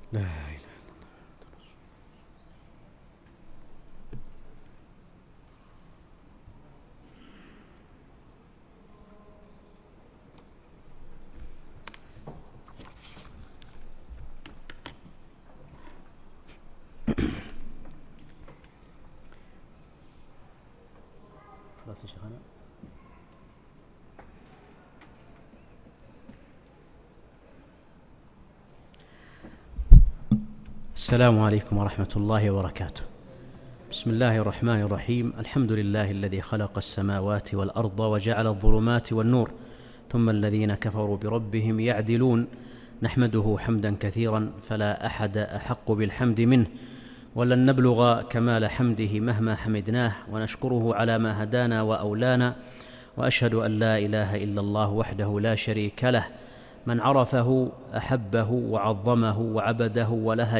لا إله. خلاص يا شيخنا. السلام عليكم ورحمة الله وبركاته. بسم الله الرحمن الرحيم. الحمد لله الذي خلق السماوات والأرض وجعل الظلمات والنور، ثم الذين كفروا بربهم يعدلون. نحمده حمدا كثيرا فلا أحد أحق بالحمد منه، ولن نبلغ كمال حمده مهما حمدناه، ونشكره على ما هدانا وأولانا، وأشهد أن لا إله إلا الله وحده لا شريك له، من عرفه أحبه وعظمه وعبده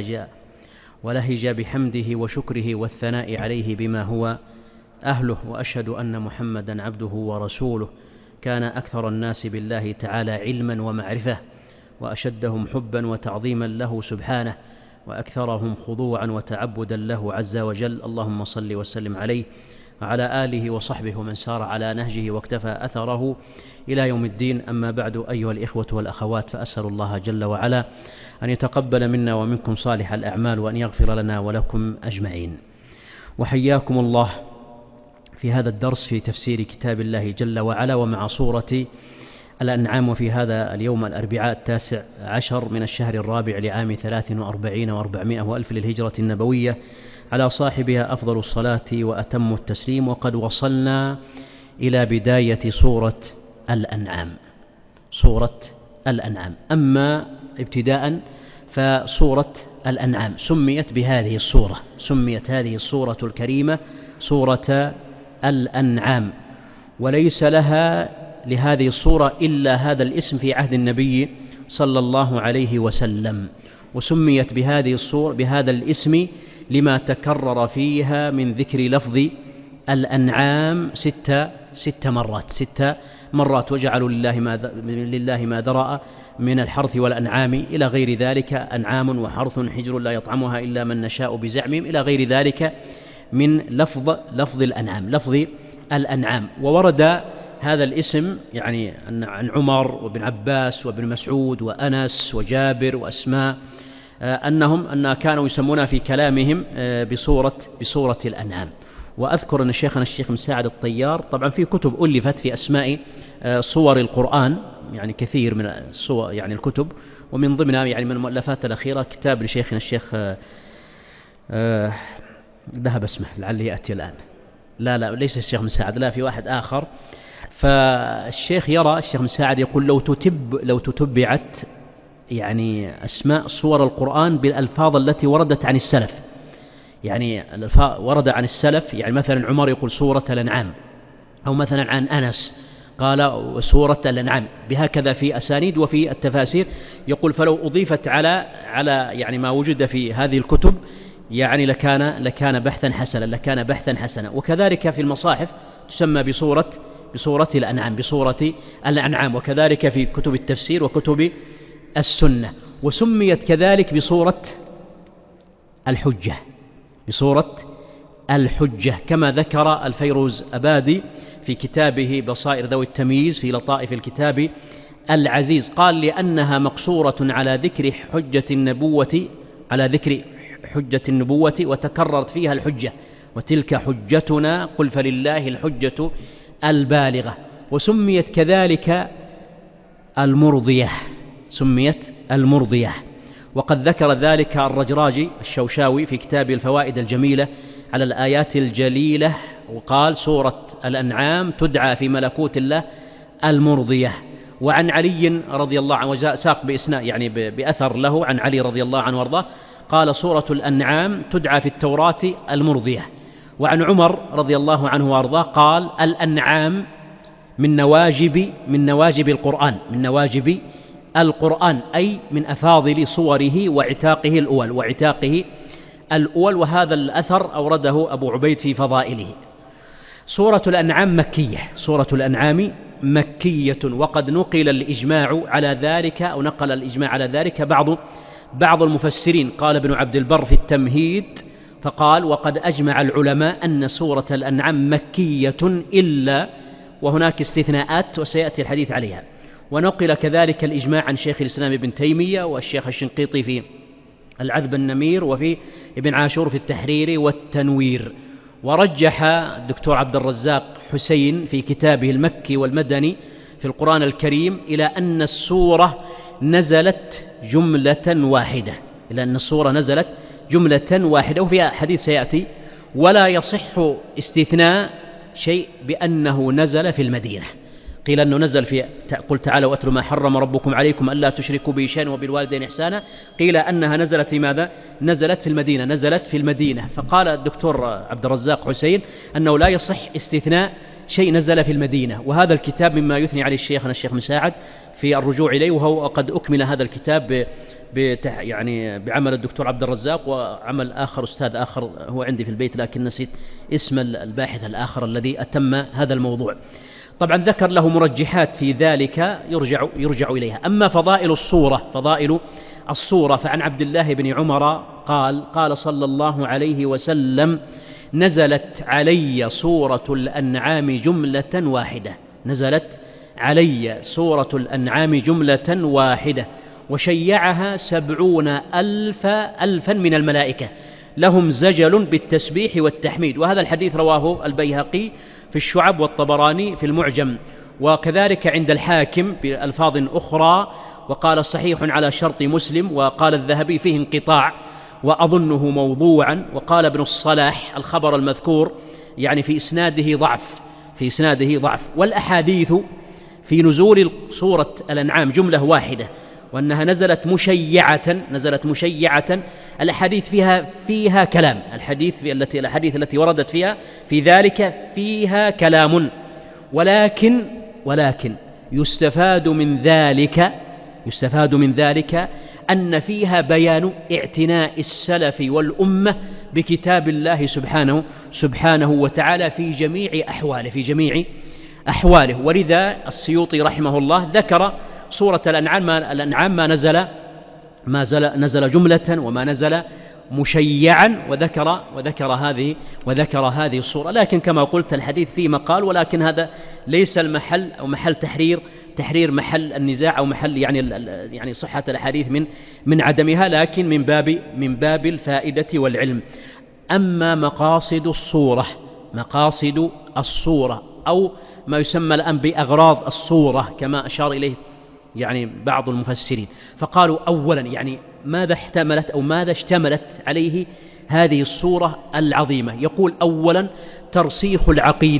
ولهج بحمده وشكره والثناء عليه بما هو أهله. وأشهد أن محمدا عبده ورسوله، كان أكثر الناس بالله تعالى علما ومعرفة، وأشدهم حبا وتعظيما له سبحانه، وأكثرهم خضوعا وتعبدا له عز وجل. اللهم صل وسلم عليه وعلى آله وصحبه ومن سار على نهجه واكتفى أثره إلى يوم الدين. أما بعد، أيها الإخوة والأخوات، فأسأل الله جل وعلا أن يتقبل منا ومنكم صالح الأعمال، وأن يغفر لنا ولكم أجمعين. وحياكم الله في هذا الدرس في تفسير كتاب الله جل وعلا ومع سورة الأنعام، وفي هذا اليوم الأربعاء 19 من الشهر الرابع لعام 43 و400 وألف للهجرة النبوية، على صاحبها أفضل الصلاة وأتم التسليم. وقد وصلنا إلى بداية سورة الأنعام. سورة الأنعام. أما ابتداء فسورة الأنعام سميت بهذه السورة، سميت هذه السورة الكريمة سورة الأنعام، وليس لها لهذه السورة إلا هذا الاسم في عهد النبي صلى الله عليه وسلم، وسميت بهذه السورة بهذا الاسم لما تكرر فيها من ذكر لفظ الأنعام ست مرات، وجعلوا لله ما ذرأ من الحرث والأنعام إلى غير ذلك، أنعام وحرث حجر لا يطعمها إلا من نشاء بزعمهم إلى غير ذلك من لفظ الأنعام. وورد هذا الاسم يعني عن عمر وابن عباس وابن مسعود وأنس وجابر وأسماء أن كانوا يسمونها في كلامهم بصورة الأنعام. وأذكر أن شيخنا الشيخ مساعد الطيار طبعا في كتب ألفت في أسماء صور القرآن، يعني كثير من الصور يعني الكتب، ومن ضمنها يعني من المؤلفات الأخيرة كتاب لشيخنا الشيخ ذهب اسمه لعله يأتي الآن، لا ليس الشيخ مساعد، لا في واحد آخر. فالشيخ يرى، الشيخ مساعد يقول لو تتبعت يعني أسماء صور القرآن بالألفاظ التي وردت عن السلف، يعني ورد عن السلف، يعني مثلا عمر يقول سورة الأنعام، أو مثلا عن أنس قال سورة الأنعام، بهكذا في أسانيد وفي التفاسير يقول فلو أضيفت على يعني ما وجد في هذه الكتب يعني لكان بحثا حسنا. وكذلك في المصاحف تسمى بصورة الأنعام، وكذلك في كتب التفسير وكتب السنة. وسميت كذلك بصورة الحجة كما ذكر الفيروز أبادي في كتابه بصائر ذوي التمييز في لطائف الكتاب العزيز، قال لأنها مقصورة على ذكر حجة النبوة وتكررت فيها الحجة، وتلك حجتنا قل فلله الحجة البالغة. وسميت كذلك المرضية، وقد ذكر ذلك الرجراجي الشوشاوي في كتاب الفوائد الجميلة على الآيات الجليلة، وقال سورة الأنعام تدعى في ملكوت الله المرضية. وعن علي رضي الله عنه وساق بإسناد يعني بأثر له عن علي رضي الله عنه وارضاه قال سورة الأنعام تدعى في التوراة المرضية. وعن عمر رضي الله عنه وارضاه قال الأنعام من نواجب القرآن، أي من أفاضل صوره وعتاقه الأول. وهذا الأثر أورده أبو عبيد في فضائله. سورة الأنعام مكية، وقد نقل الإجماع على ذلك بعض بعض المفسرين قال ابن عبد البر في التمهيد فقال: وقد أجمع العلماء أن سورة الأنعام مكية إلا، وهناك استثناءات وسيأتي الحديث عليها. ونقل كذلك الإجماع عن شيخ الإسلام ابن تيمية والشيخ الشنقيطي في العذب النمير، وفي ابن عاشور في التحرير والتنوير. ورجح الدكتور عبد الرزاق حسين في كتابه المكي والمدني في القرآن الكريم إلى أن السورة نزلت جملة واحدة، إلى أن السورة نزلت جملة واحدة، وفي حديث سيأتي: ولا يصح استثناء شيء بأنه نزل في المدينة. قيل أنه نزل في قل تعالوا واتلوا ما حرم ربكم عليكم ألا تشركوا به شيئا وبالوالدين إحسانا، قيل أنها نزلت في ماذا؟ نزلت في المدينة، نزلت في المدينة. فقال الدكتور عبد الرزاق حسين أنه لا يصح استثناء شيء نزل في المدينة. وهذا الكتاب مما يثني عليه الشيخ مساعد في الرجوع إليه، وهو قد أكمل هذا الكتاب يعني بعمل الدكتور عبد الرزاق وعمل آخر أستاذ آخر هو عندي في البيت لكن نسيت اسم الباحث الآخر الذي أتم هذا الموضوع. طبعا ذكر له مرجحات في ذلك يرجع إليها. أما فضائل الصورة فعن عبد الله بن عمر قال صلى الله عليه وسلم: نزلت علي سورة الأنعام جملة واحدة، نزلت علي سورة الأنعام جملة واحدة، وشيعها 70,000 من الملائكة، لهم زجل بالتسبيح والتحميد. وهذا الحديث رواه البيهقي في الشعب والطبراني في المعجم، وكذلك عند الحاكم بألفاظ أخرى، وقال صحيح على شرط مسلم، وقال الذهبي فيه انقطاع وأظنه موضوعا. وقال ابن الصلاح الخبر المذكور يعني في إسناده ضعف. والأحاديث في نزول سورة الأنعام جملة واحدة، وأنها نزلت مشيعة، الأحاديث فيها كلام، الأحاديث التي وردت فيها في ذلك فيها كلام، ولكن يستفاد من ذلك أن فيها بيان اعتناء السلف والأمة بكتاب الله سبحانه وتعالى في جميع أحواله. ولذا السيوطي رحمه الله ذكر سورة الأنعام ما نزل جملة وما نزل مشيعا، وذكر هذه الصورة. لكن كما قلت الحديث فيه مقال، ولكن هذا ليس المحل أو محل تحرير محل النزاع أو محل يعني صحة الحديث من عدمها، لكن من باب الفائدة والعلم. أما مقاصد الصورة أو ما يسمى الآن بأغراض الصورة كما أشار إليه يعني بعض المفسرين، فقالوا أولا يعني ماذا اشتملت عليه هذه الصورة العظيمة. يقول أولا ترسيخ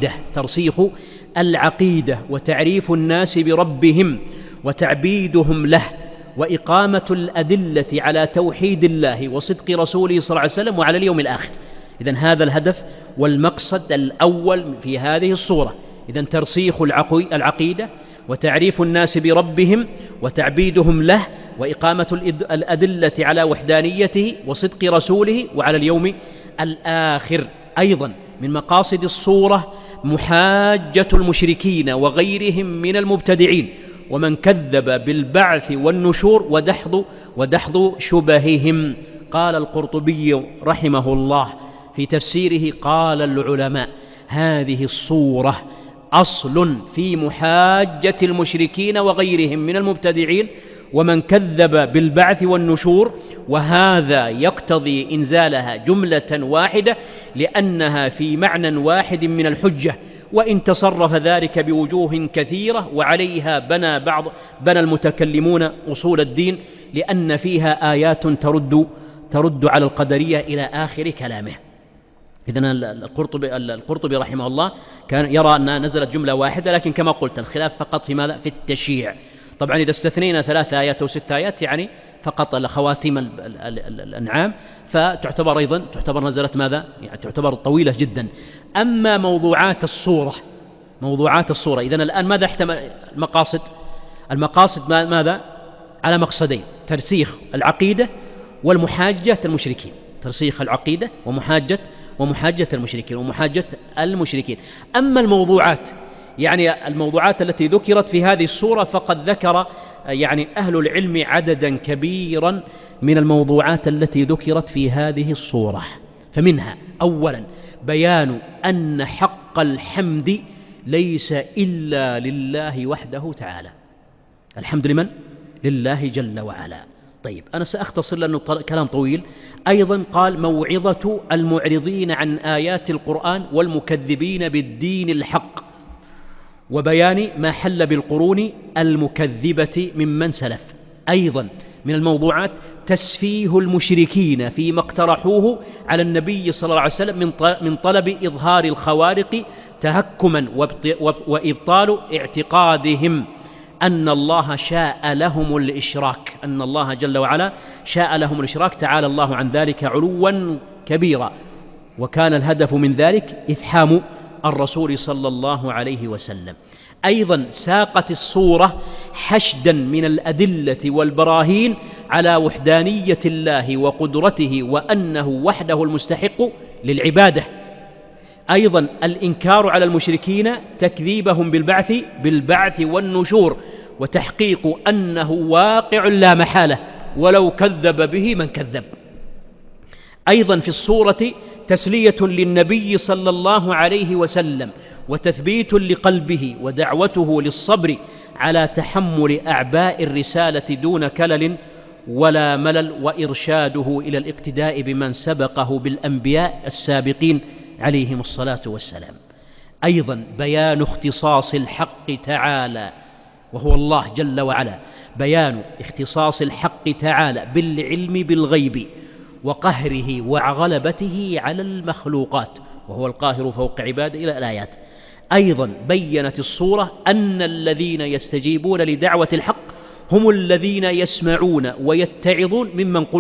العقيدة وتعريف الناس بربهم وتعبيدهم له، وإقامة الأدلة على توحيد الله وصدق رسوله صلى الله عليه وسلم وعلى اليوم الآخر. إذن هذا الهدف والمقصد الأول في هذه الصورة. إذن ترسيخ العقيدة وتعريف الناس بربهم وتعبيدهم له وإقامة الأدلة على وحدانيته وصدق رسوله وعلى اليوم الآخر. أيضا من مقاصد الصورة محاجة المشركين وغيرهم من المبتدعين ومن كذب بالبعث والنشور ودحض شبههم. قال القرطبي رحمه الله في تفسيره: قال العلماء هذه الصورة أصل في محاجة المشركين وغيرهم من المبتدعين ومن كذب بالبعث والنشور، وهذا يقتضي إنزالها جملة واحدة لأنها في معنى واحد من الحجة، وإن تصرف ذلك بوجوه كثيرة، وعليها بنى المتكلمون أصول الدين، لأن فيها آيات ترد على القدرية إلى آخر كلامه. إذن القرطبي رحمه الله كان يرى أنها نزلت جملة واحدة، لكن كما قلت الخلاف فقط في ماذا؟ في التشييع. طبعا إذا استثنينا 3 آيات أو 6 آيات يعني فقط خواتيم الأنعام، فتعتبر نزلت ماذا؟ يعني تعتبر طويلة جدا. أما موضوعات الصورة إذن الآن ماذا احتمل المقاصد ماذا؟ على مقصدين: ترسيخ العقيدة والمحاجة المشركين، ترسيخ العقيدة ومحاجة المشركين. أما الموضوعات يعني الموضوعات التي ذكرت في هذه السورة فقد ذكر يعني أهل العلم عددا كبيرا من الموضوعات التي ذكرت في هذه الصورة. فمنها أولا بيان أن حق الحمد ليس إلا لله وحده تعالى. الحمد لمن؟ لله جل وعلا. طيب أنا سأختصر لأنه كلام طويل. أيضا قال موعظة المعرضين عن آيات القرآن والمكذبين بالدين الحق، وبيان ما حل بالقرون المكذبة ممن سلف. أيضا من الموضوعات تسفيه المشركين فيما اقترحوه على النبي صلى الله عليه وسلم من طلب إظهار الخوارق تهكما وإبطال اعتقادهم أن الله شاء لهم الإشراك، أن الله جل وعلا شاء لهم الإشراك، تعالى الله عن ذلك علوا كبيرا، وكان الهدف من ذلك إفحام الرسول صلى الله عليه وسلم. أيضا ساقت الصورة حشدا من الأدلة والبراهين على وحدانية الله وقدرته وأنه وحده المستحق للعبادة. أيضا الإنكار على المشركين تكذيبهم بالبعث والنشور، وتحقيق أنه واقع لا محالة ولو كذب به من كذب. أيضا في الصورة تسلية للنبي صلى الله عليه وسلم وتثبيت لقلبه ودعوته للصبر على تحمل أعباء الرسالة دون كلل ولا ملل، وإرشاده إلى الاقتداء بمن سبقه بالأنبياء السابقين عليهم الصلاة والسلام. أيضا بيان اختصاص الحق تعالى وهو الله جل وعلا، بيان اختصاص الحق تعالى بالعلم بالغيب وقهره وغلبته على المخلوقات، وهو القاهر فوق عباده إلى الآيات. أيضا بيّنت الصورة أن الذين يستجيبون لدعوة الحق هم الذين يسمعون ويتعظون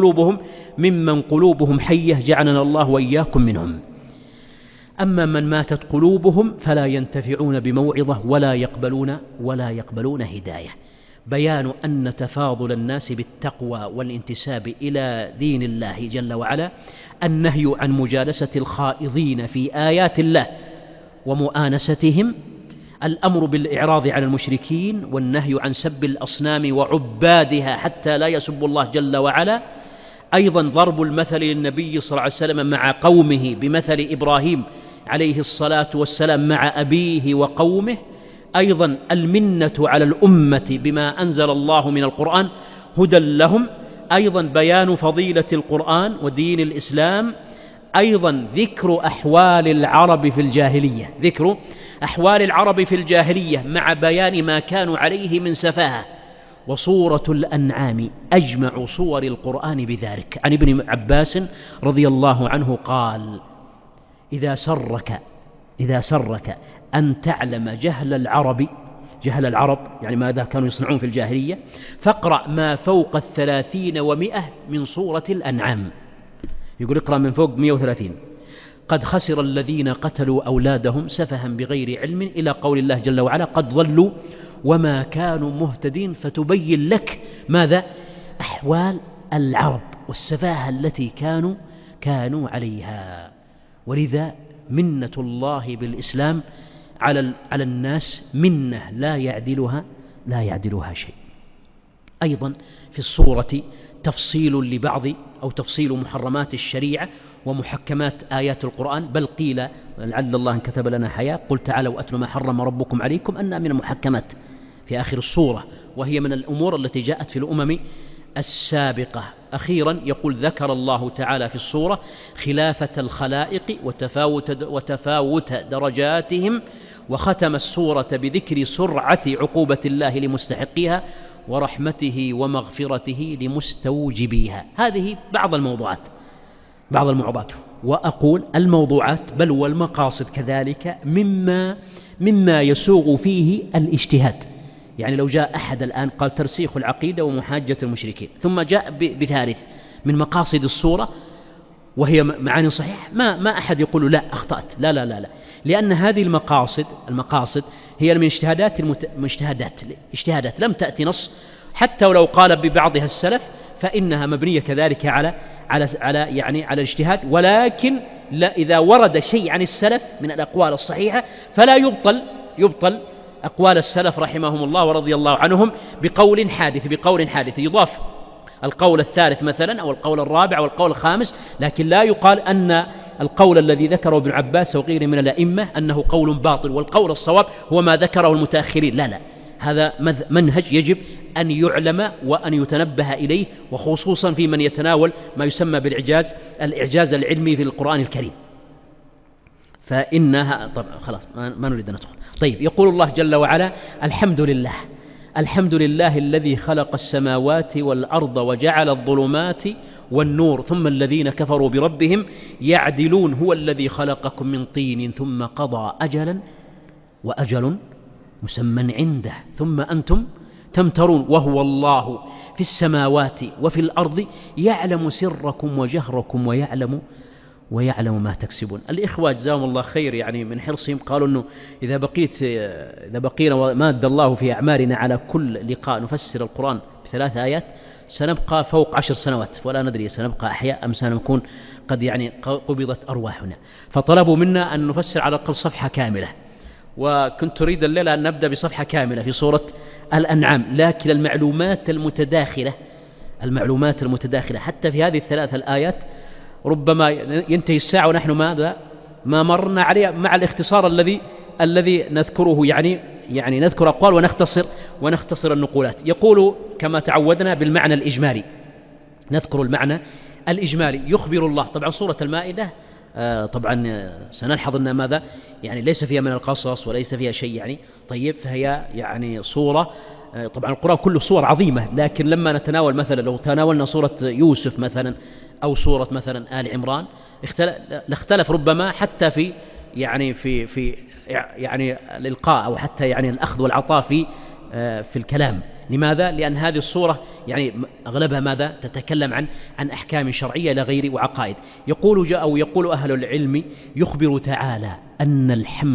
ممن قلوبهم حية، جعلنا الله وإياكم منهم. أما من ماتت قلوبهم فلا ينتفعون بموعظة ولا يقبلون هداية. بيان أن تفاضل الناس بالتقوى والانتساب إلى دين الله جل وعلا، النهي عن مجالسة الخائضين في آيات الله ومؤانستهم، الأمر بالإعراض عن المشركين، والنهي عن سب الأصنام وعبادها حتى لا يسبوا الله جل وعلا. أيضا ضرب المثل للنبي صلى الله عليه وسلم مع قومه بمثل إبراهيم عليه الصلاة والسلام مع أبيه وقومه. أيضا المنة على الأمة بما أنزل الله من القرآن هدى لهم. أيضا بيان فضيلة القرآن ودين الإسلام. أيضا ذكر أحوال العرب في الجاهلية مع بيان ما كانوا عليه من سفاهة. وصورة الأنعام أجمع صور القرآن بذلك. عن ابن عباس رضي الله عنه قال: إذا سرك أن تعلم جهل العرب يعني ماذا كانوا يصنعون في الجاهلية، فاقرأ ما فوق 30 و100 من صورة الأنعام. يقول اقرأ من فوق 130. قد خسر الذين قتلوا أولادهم سفها بغير علم، إلى قول الله جل وعلا: قد ضلوا وما كانوا مهتدين. فتبين لك ماذا؟ أحوال العرب والسفاهة التي كانوا عليها. ولذا منة الله بالإسلام على الناس منة لا يعدلها شيء. أيضا في الصورة تفصيل تفصيل محرمات الشريعة ومحكمات آيات القرآن، بل قيل لعل الله ان كتب لنا حياة: قل تعالوا أتلوا ما حرم ربكم عليكم، أنها من المحكمات في آخر الصورة، وهي من الأمور التي جاءت في الأمم السابقة. أخيرا يقول: ذكر الله تعالى في الصورة خلافة الخلائق وتفاوت درجاتهم، وختم السورة بذكر سرعة عقوبة الله لمستحقيها ورحمته ومغفرته لمستوجبيها. هذه بعض الموضوعات. وأقول الموضوعات بل والمقاصد كذلك مما يسوغ فيه الاجتهاد. يعني لو جاء أحد الآن قال ترسيخ العقيدة ومحاجة المشركين، ثم جاء بثالث من مقاصد الصورة وهي معاني صحيح، ما أحد يقول لا أخطأت، لا، لأن هذه المقاصد هي من اجتهادات لم تأتي نص، حتى ولو قال ببعضها السلف فإنها مبنية كذلك على الاجتهاد. ولكن لا، إذا ورد شيء عن السلف من الأقوال الصحيحة فلا يبطل أقوال السلف رحمهم الله ورضي الله عنهم بقول حادث يضاف القول الثالث مثلا أو القول الرابع أو القول الخامس، لكن لا يقال أن القول الذي ذكره ابن عباس وغيره من الأئمة أنه قول باطل والقول الصواب هو ما ذكره المتأخرين. لا، هذا منهج يجب أن يعلم وأن يتنبه إليه، وخصوصا في من يتناول ما يسمى الإعجاز العلمي في القرآن الكريم. فإنها طبعا خلاص ما نريد أن ندخل. طيب، يقول الله جل وعلا: الحمد لله الذي خلق السماوات والأرض وجعل الظلمات والنور ثم الذين كفروا بربهم يعدلون هو الذي خلقكم من طين ثم قضى أجلا وأجل مسمى عنده ثم أنتم تمترون وهو الله في السماوات وفي الأرض يعلم سركم وجهركم ويعلم ما تكسبون. الإخوة جزاهم الله خير يعني من حرصهم قالوا أنه إذا بقينا وماد الله في أعمارنا على كل لقاء نفسر القرآن ب3 آيات سنبقى فوق 10 سنوات، ولا ندري سنبقى أحياء أم سنكون قد يعني قبضت أرواحنا، فطلبوا منا أن نفسر على الأقل صفحة كاملة، وكنت أريد الليلة أن نبدأ بصفحة كاملة في سورة الأنعام، لكن المعلومات المتداخلة حتى في هذه ال3 الآيات ربما ينتهي الساعة ونحن ما مرنا عليه مع الاختصار الذي نذكره، يعني نذكر أقوال ونختصر النقولات. يقول كما تعودنا بالمعنى الإجمالي، نذكر المعنى الإجمالي. يخبر الله، طبعا سورة المائدة طبعا سنلحظ أن ماذا يعني ليس فيها من القصص وليس فيها شيء يعني طيب، فهي يعني صورة، طبعا القرآن كله صور عظيمة، لكن لما نتناول مثلا لو تناولنا سورة يوسف مثلا أو سورة مثلا آل عمران لاختلف ربما حتى في الإلقاء أو حتى يعني الأخذ والعطاء في الكلام. لماذا؟ لأن هذه الصورة يعني أغلبها ماذا تتكلم عن أحكام شرعية لا غير وعقائد. يقول أهل العلم يخبر تعالى أن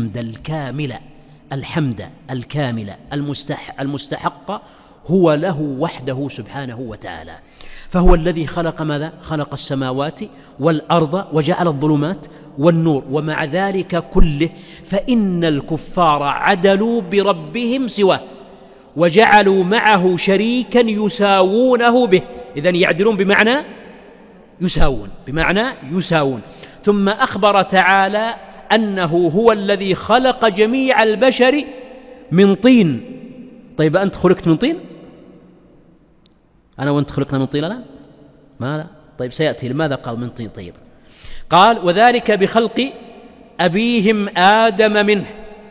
الحمد الكامل المستحق هو له وحده سبحانه وتعالى، فهو الذي خلق السماوات والأرض وجعل الظلمات والنور، ومع ذلك كله فإن الكفار عدلوا بربهم سواه وجعلوا معه شريكا يساوونه به. إذن يعدلون بمعنى يساوون. ثم أخبر تعالى أنه هو الذي خلق جميع البشر من طين. طيب أنت خلقت من طين؟ أنا وأنت خلقنا من طين الآن؟ ما لا. طيب سيأتي لماذا قال من طين؟ طيب قال وذلك بخلق أبيهم آدم منه،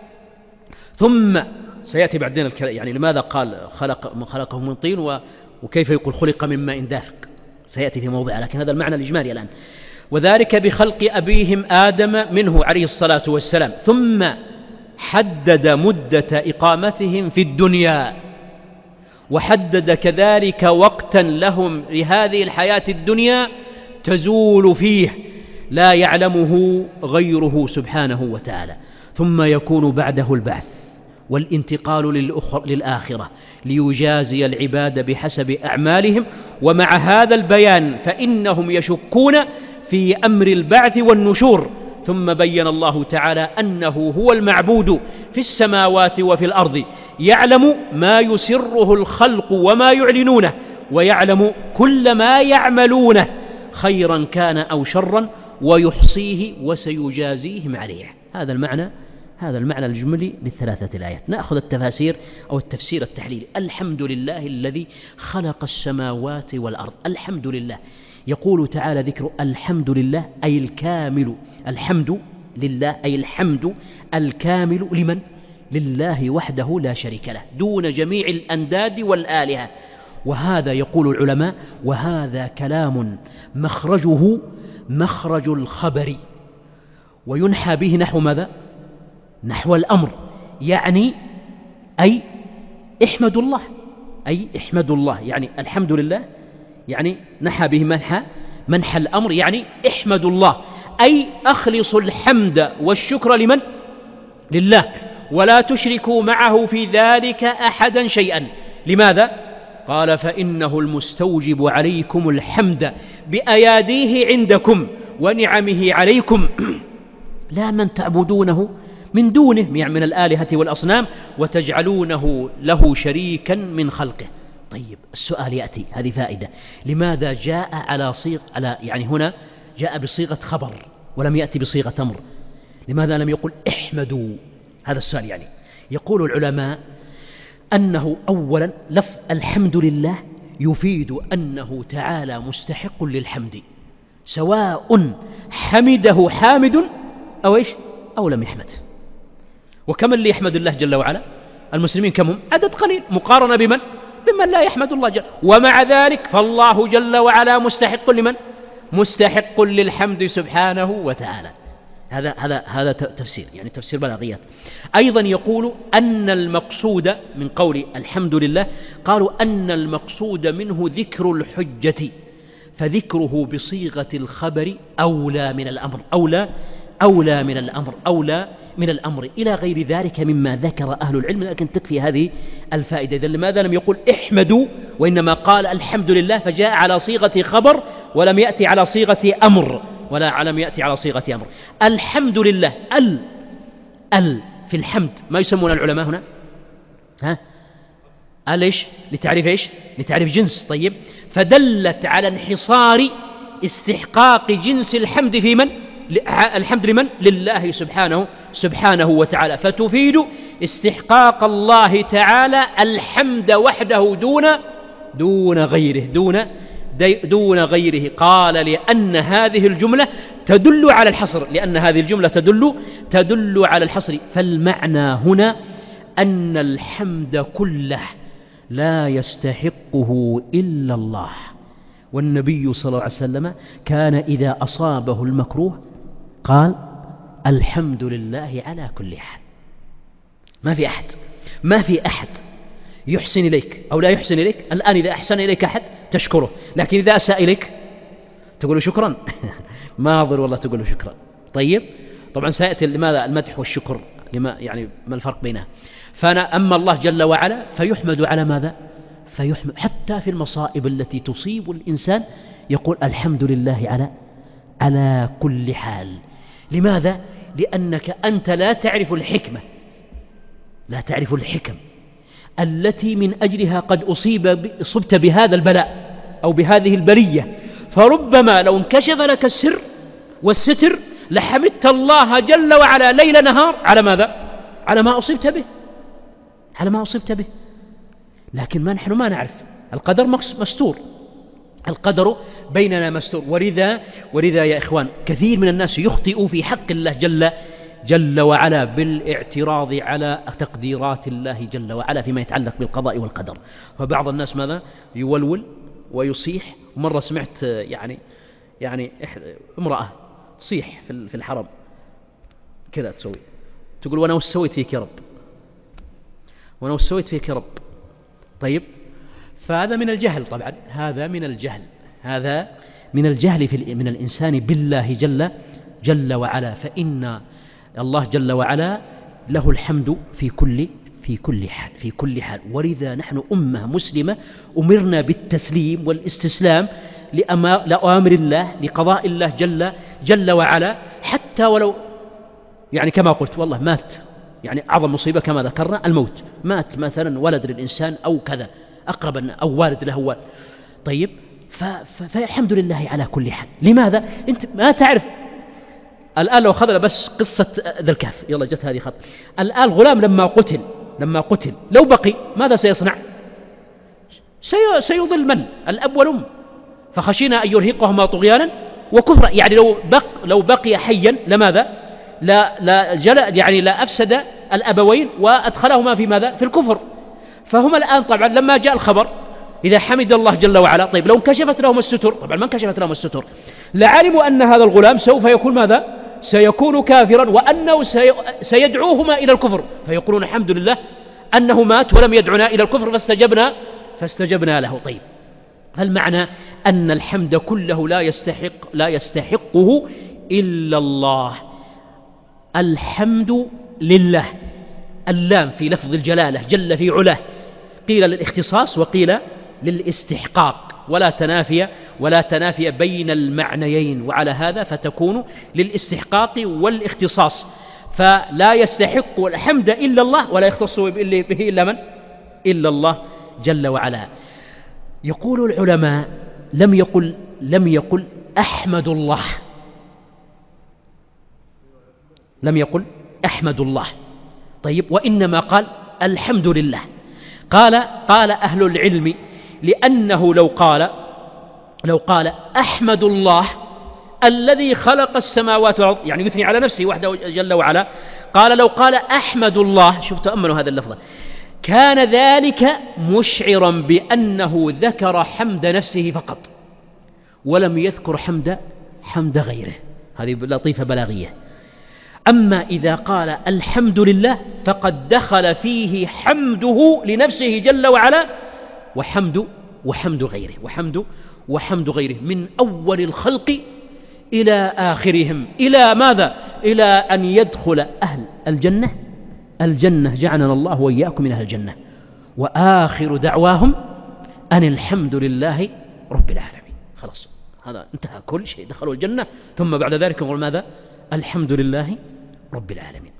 ثم سيأتي بعدين يعني لماذا قال خلقه من طين وكيف يقول خلق من ماء دافق، سيأتي في موضع، لكن هذا المعنى الإجمالي الآن. وذلك بخلق أبيهم آدم منه عليه الصلاة والسلام، ثم حدد مدة إقامتهم في الدنيا، وحدد كذلك وقتا لهم لهذه الحياة الدنيا تزول فيه لا يعلمه غيره سبحانه وتعالى، ثم يكون بعده البعث والانتقال للآخرة ليجازي العباد بحسب أعمالهم. ومع هذا البيان فإنهم يشكون في أمر البعث والنشور، ثم بين الله تعالى أنه هو المعبود في السماوات وفي الأرض، يعلم ما يسره الخلق وما يعلنونه، ويعلم كل ما يعملونه خيرا كان أو شرا، ويحصيه وسيجازيهم عليه. هذا المعنى الجملي لل3 الآيات. نأخذ التفاسير أو التفسير التحليلي. الحمد لله الذي خلق السماوات والأرض. الحمد لله، يقول تعالى ذكر الحمد لله أي الكامل. الحمد لله أي الحمد الكامل لمن؟ لله وحده لا شريك له دون جميع الأنداد والآلهة. وهذا يقول العلماء وهذا كلام مخرجه مخرج الخبر، وينحى به نحو ماذا؟ نحو الأمر، يعني أي احمدوا الله، يعني الحمد لله، يعني نحى به منحى الأمر، يعني احمدوا الله، أي أخلصوا الحمد والشكر لمن؟ لله، ولا تشركوا معه في ذلك أحدا شيئا. لماذا؟ قال فإنه المستوجب عليكم الحمد بأياديه عندكم ونعمه عليكم، لا من تعبدونه من دونه يعني من الآلهة والأصنام وتجعلونه له شريكا من خلقه. طيب السؤال يأتي، هذه فائدة، لماذا جاء يعني هنا جاء بصيغة خبر ولم يأتي بصيغة أمر؟ لماذا لم يقل احمدوا؟ هذا السؤال. يعني يقول العلماء أنه أولا لفظ الحمد لله يفيد أنه تعالى مستحق للحمد، سواء حمده حامد أو لم يحمده. وكمن اللي يحمد الله جل وعلا؟ المسلمين كم هم؟ عدد قليل مقارنة بمن لا يحمد الله جل. ومع ذلك فالله جل وعلا مستحق لمن؟ مستحق للحمد سبحانه وتعالى. هذا تفسير، يعني تفسير بلاغيات. أيضا يقول أن المقصود من قول الحمد لله، قالوا أن المقصود منه ذكر الحجة، فذكره بصيغة الخبر أولى من الأمر إلى غير ذلك مما ذكر أهل العلم، لكن تكفي هذه الفائدة. إذن لماذا لم يقول احمدوا وإنما قال الحمد لله، فجاء على صيغة خبر ولم يأتي على صيغة أمر الحمد لله في الحمد ما يسمون العلماء هنا لتعريف جنس. طيب، فدلت على انحصار استحقاق جنس الحمد في من؟ الحمد لمن؟ لله سبحانه وتعالى، فتفيد استحقاق الله تعالى الحمد وحده دون غيره. قال لأن هذه الجملة تدل على الحصر، فالمعنى هنا أن الحمد كله لا يستحقه إلا الله. والنبي صلى الله عليه وسلم كان إذا أصابه المكروه قال الحمد لله على كل حال. ما في أحد يحسن إليك أو لا يحسن إليك. الآن إذا أحسن إليك أحد تشكره، لكن إذا أساء إليك تقول شكرا ما أظن والله تقول شكرا. طيب، طبعا سيأتي لماذا المدح والشكر، ما الفرق بينها. أما الله جل وعلا فيحمد على ماذا؟ فيحمد حتى في المصائب التي تصيب الإنسان يقول الحمد لله على كل حال. لماذا؟ لأنك أنت لا تعرف الحكم التي من أجلها قد أصبت بهذا البلاء أو بهذه البلية. فربما لو انكشف لك السر والستر لحمدت الله جل وعلا ليل نهار على ماذا؟ على ما أصبت به. لكن نحن ما نعرف. القدر مستور، القدر بيننا مستور. ولذا يا إخوان كثير من الناس يخطئ في حق الله جل وعلا بالاعتراض على تقديرات الله جل وعلا فيما يتعلق بالقضاء والقدر. فبعض الناس ماذا؟ يولول ويصيح. مرة سمعت يعني امرأة تصيح في الحرم كذا، تقول وأنا وش سويت فيك يا رب، طيب، فهذا من الجهل. طبعا هذا من الجهل من الإنسان بالله جل وعلا. فإن الله جل وعلا له الحمد في كل حال. ولذا نحن أمة مسلمة أمرنا بالتسليم والاستسلام لأوامر الله، لقضاء الله جل وعلا، حتى ولو يعني كما قلت والله مات، يعني أعظم مصيبة كما ذكرنا الموت، مات مثلا ولد للإنسان أو كذا أقرب أو والد له والد. طيب، فالحمد لله على كل حال. لماذا؟ أنت ما تعرف. الآن لو أخذنا بس قصة ذا الكهف، يلا جت هذه خط. الآن الغلام لما قتل لو بقي ماذا سيصنع؟ سيضل من؟ الأب والأم. فخشينا أن يرهقهما طغيانا وكفرا. يعني لو بقي حيا لماذا؟ لا أفسد الأبوين وأدخلهما في ماذا؟ في الكفر. فهما الآن طبعا لما جاء الخبر إذا حمد الله جل وعلا، طيب لو انكشفت لهم الستر، طبعا ما انكشفت لهم الستر، لعلموا أن هذا الغلام سوف يكون ماذا؟ سيكون كافرا، وأنه سيدعوهما إلى الكفر، فيقولون الحمد لله أنه مات ولم يدعنا إلى الكفر فاستجبنا له. طيب، فالمعنى أن الحمد كله لا يستحقه إلا الله. الحمد لله، اللام في لفظ الجلالة جل في علاه، قيل للاختصاص وقيل للاستحقاق، ولا تنافي بين المعنيين، وعلى هذا فتكون للاستحقاق والاختصاص. فلا يستحق الحمد إلا الله ولا يختص به إلا من؟ إلا الله جل وعلا. يقول العلماء لم يقل أحمد الله، لم يقل أحمد الله، طيب، وإنما قال الحمد لله. قال أهل العلم لأنه لو قال أحمد الله الذي خلق السماوات والأرض، يعني يثني على نفسه وحده جل وعلا، لو قال أحمد الله، شوف تأملوا هذا اللفظ، كان ذلك مشعرا بأنه ذكر حمد نفسه فقط ولم يذكر حمد غيره. هذه لطيفة بلاغية. أما إذا قال الحمد لله فقد دخل فيه حمده لنفسه جل وعلا وحمد غيره من أول الخلق إلى آخرهم، إلى ماذا؟ إلى أن يدخل أهل الجنة جعلنا الله وإياكم من أهل الجنة. وآخر دعواهم أن الحمد لله رب العالمين. خلاص، هذا انتهى كل شيء، دخلوا الجنة، ثم بعد ذلك يقول ماذا؟ الحمد لله رب العالمين.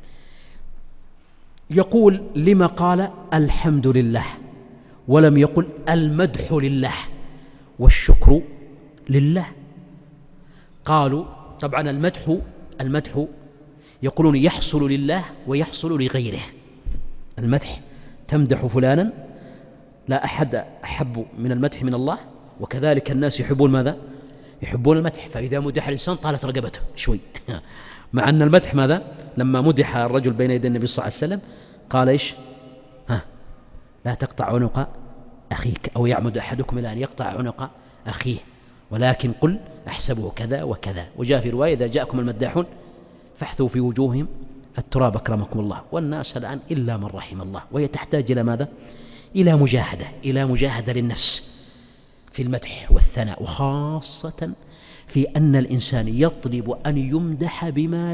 يقول لما قال الحمد لله ولم يقل المدح لله والشكر لله؟ قالوا طبعا المدح يقولون يحصل لله ويحصل لغيره. المدح تمدح فلانا، لا أحد أحب من المدح من الله، وكذلك الناس يحبون ماذا؟ يحبون المدح. فإذا مدح الإنسان طالت رقبته شوي مع أن المدح ماذا؟ لما مدح الرجل بين يدي النبي صلى الله عليه وسلم قال إيش؟ لا تقطع عنق أخيك، أو يعمد أحدكم إلى أن يقطع عنق أخيه، ولكن قل أحسبه كذا وكذا. وجاء في رواية إذا جاءكم المداحون فاحثوا في وجوههم التراب أكرمكم الله. والناس الآن إلا من رحم الله، وهي تحتاج إلى ماذا؟ إلى مجاهدة للنفس في المدح والثناء، وخاصة في أن الإنسان يطلب أن يمدح بما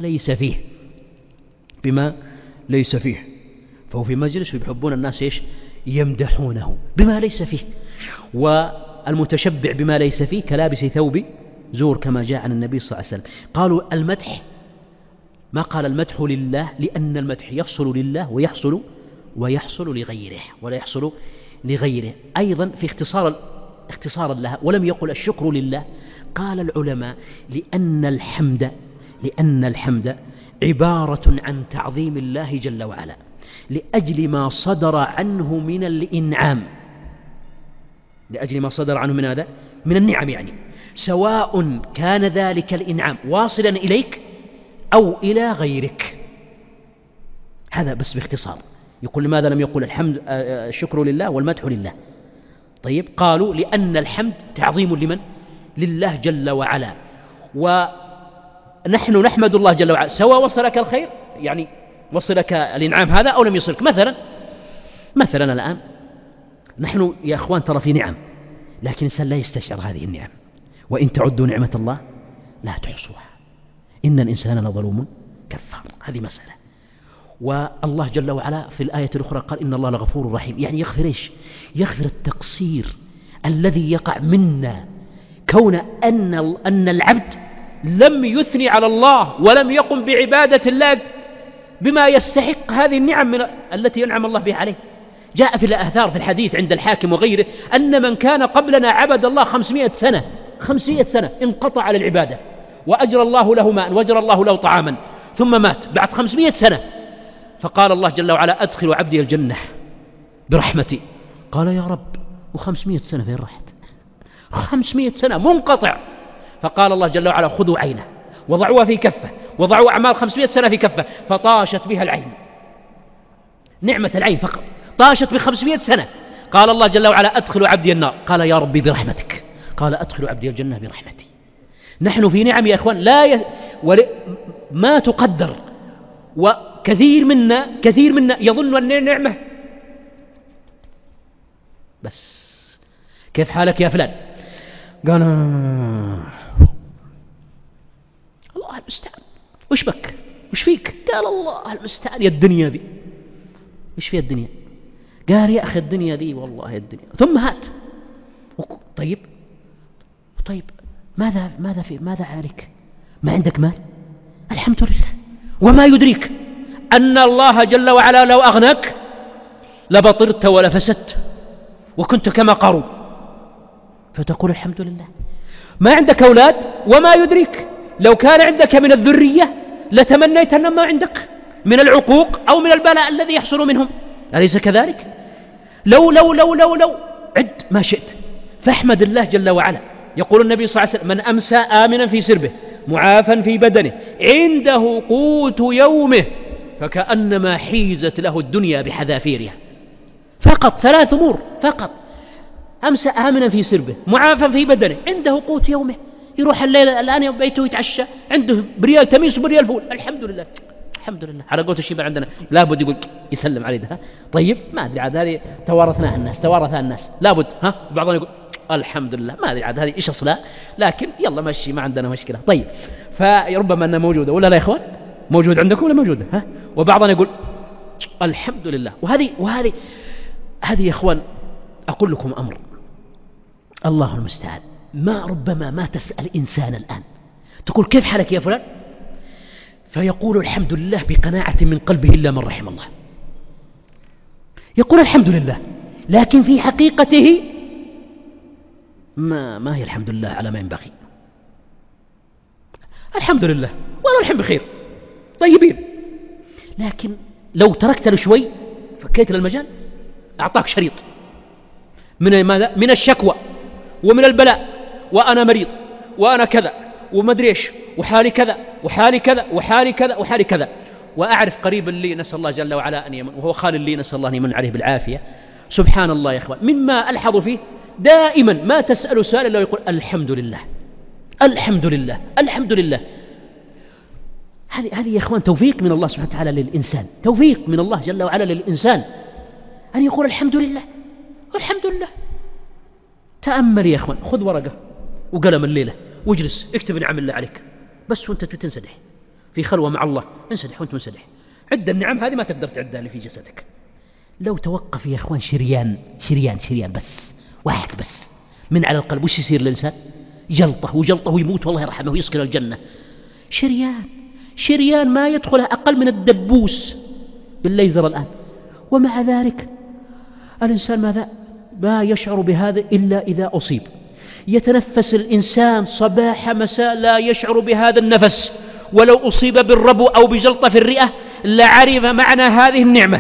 ليس فيه. فهو في مجلس ويحبون الناس إيش؟ يمدحونه بما ليس فيه. والمتشبع بما ليس فيه كلابس ثوب زور، كما جاء عن النبي صلى الله عليه وسلم. قالوا المدح، ما قال المدح لله لأن المدح يحصل لله ويحصل لغيره، ولا يحصل لغيره. أيضا في اختصارا لها، ولم يقل الشكر لله. قال العلماء لأن الحمد عبارة عن تعظيم الله جل وعلا لأجل ما صدر عنه من الإنعام، من النعم، يعني سواء كان ذلك الإنعام واصلا إليك أو إلى غيرك. هذا بس باختصار. يقول لماذا لم يقول الشكر لله والمدح لله؟ طيب، قالوا لأن الحمد تعظيم لمن؟ لله جل وعلا. ونحن نحمد الله جل وعلا سواء وصلك الخير، يعني وصلك الإنعام هذا أو لم يصلك. مثلا الآن نحن يا أخوان ترى في نعم، لكن الإنسان لا يستشعر هذه النعم. وإن تعدوا نعمة الله لا تحصوها إن الإنسان لظلوم كفار. هذه مسألة. والله جل وعلا في الآية الأخرى قال إن الله لغفور رحيم، يعني يغفر إيش؟ يغفر التقصير الذي يقع منا، كون أن العبد لم يثني على الله ولم يقم بعبادة الله بما يستحق هذه النعم التي ينعم الله بها عليه. جاء في الآثار في الحديث عند الحاكم وغيره أن من كان قبلنا عبد الله 500 سنة انقطع على العبادة، وأجرى الله له ماء وأجرى الله له طعاما، ثم مات بعد 500 سنة. فقال الله جل وعلا أدخل عبدي الجنة برحمتي. قال يا رب، و500 سنة فين راحت؟ 500 سنة منقطع. فقال الله جل وعلا خذوا عينه وضعوها في كفة، وضعوا أعمال 500 سنة في كفة، فطاشت بها العين، نعمة العين فقط طاشت ب500 سنة. قال الله جل وعلا أدخل عبدي النار. قال يا ربي برحمتك. قال أدخل عبدي الجنة برحمتي. نحن في نعم يا أخوان ما تقدر، وكثير منا يظن أن النعمة بس. كيف حالك يا فلان؟ قال الله المستعان. وش بك؟ وش فيك؟ قال الله المستعان. يا الدنيا ذي، وش فيها الدنيا؟ قال يا أخي الدنيا ذي والله الدنيا. ثم هات. طيب ماذا عليك؟ ما عندك مال؟ الحمد لله. وما يدريك أن الله جل وعلا لو أغناك لبطرت ولفسدت وكنت كما قارون، فتقول الحمد لله. ما عندك أولاد، وما يدريك لو كان عندك من الذرية لتمنيت أن ما عندك من العقوق أو من البلاء الذي يحصل منهم، أليس كذلك؟ لو عد ما شئت، فاحمد الله جل وعلا. يقول النبي صلى الله عليه وسلم: من أمسى آمنا في سربه معافا في بدنه عنده قوت يومه فكأنما حيزت له الدنيا بحذافيرها. فقط 3 أمور فقط: أمسى آمنا في سربه معافا في بدنه عنده قوت يومه، يروح الليلة الآن بيته يتعشى عنده بريال تميس وبريال فول، الحمد لله الحمد لله. على قوة الشيبة عندنا لابد يقول يسلم عليه ده. طيب ما أدري عاد هذه توارثها الناس لابد بعضهم يقول الحمد لله، ما أدري عاد هذه إيش أصلها، لكن يلا ماشي ما عندنا مشكلة. طيب فربما أنها موجودة ولا لا يا إخوان؟ موجود عندكم ولا موجودة؟ وبعضنا يقول الحمد لله. وهذه يا إخوان أقول لكم أمر الله المستعان. ربما ما تسأل إنسان الآن تقول كيف حالك يا فلان فيقول الحمد لله بقناعة من قلبه إلا من رحم الله. يقول الحمد لله لكن في حقيقته ما هي الحمد لله على ما ينبغي. الحمد لله والله الحين بخير طيبين، لكن لو تركت له شوي فكيت للمجال أعطاك شريط من الشكوى ومن البلاء، وأنا مريض وأنا كذا ومدري إيش وحالي كذا وحالي كذا وحالي كذا وحالي كذا. وأعرف قريبا لي نسأل الله جل وعلا أن يمن، وهو خال لي نسأل الله أن يمن عليه بالعافية. سبحان الله يا إخوان، مما ألحظ فيه دائما ما تسأل سؤال إلا ويقول الحمد لله الحمد لله الحمد لله. هذه يا إخوان توفيق من الله سبحانه وتعالى للإنسان، توفيق من الله جل وعلا للإنسان أن يقول الحمد لله والحمد لله. تأمل يا إخوان، خذ ورقة وقلم الليلة واجلس اكتب نعم الله عليك بس وانت تنسدح في خلوة مع الله، انسدح وانت منسدح، عد النعم هذه ما تقدر تعدها اللي في جسدك. لو توقف يا إخوان شريان بس واحد بس من على القلب، وش يصير الإنسان؟ جلطه ويموت والله يرحمه ويسكن الجنة. شريان ما يدخلها أقل من الدبوس بالليزر الآن. ومع ذلك الإنسان ماذا؟ ما يشعر بهذا إلا إذا أصيب. يتنفس الإنسان صباح مساء لا يشعر بهذا النفس، ولو أصيب بالربو أو بجلطة في الرئة لعرف معنى هذه النعمة.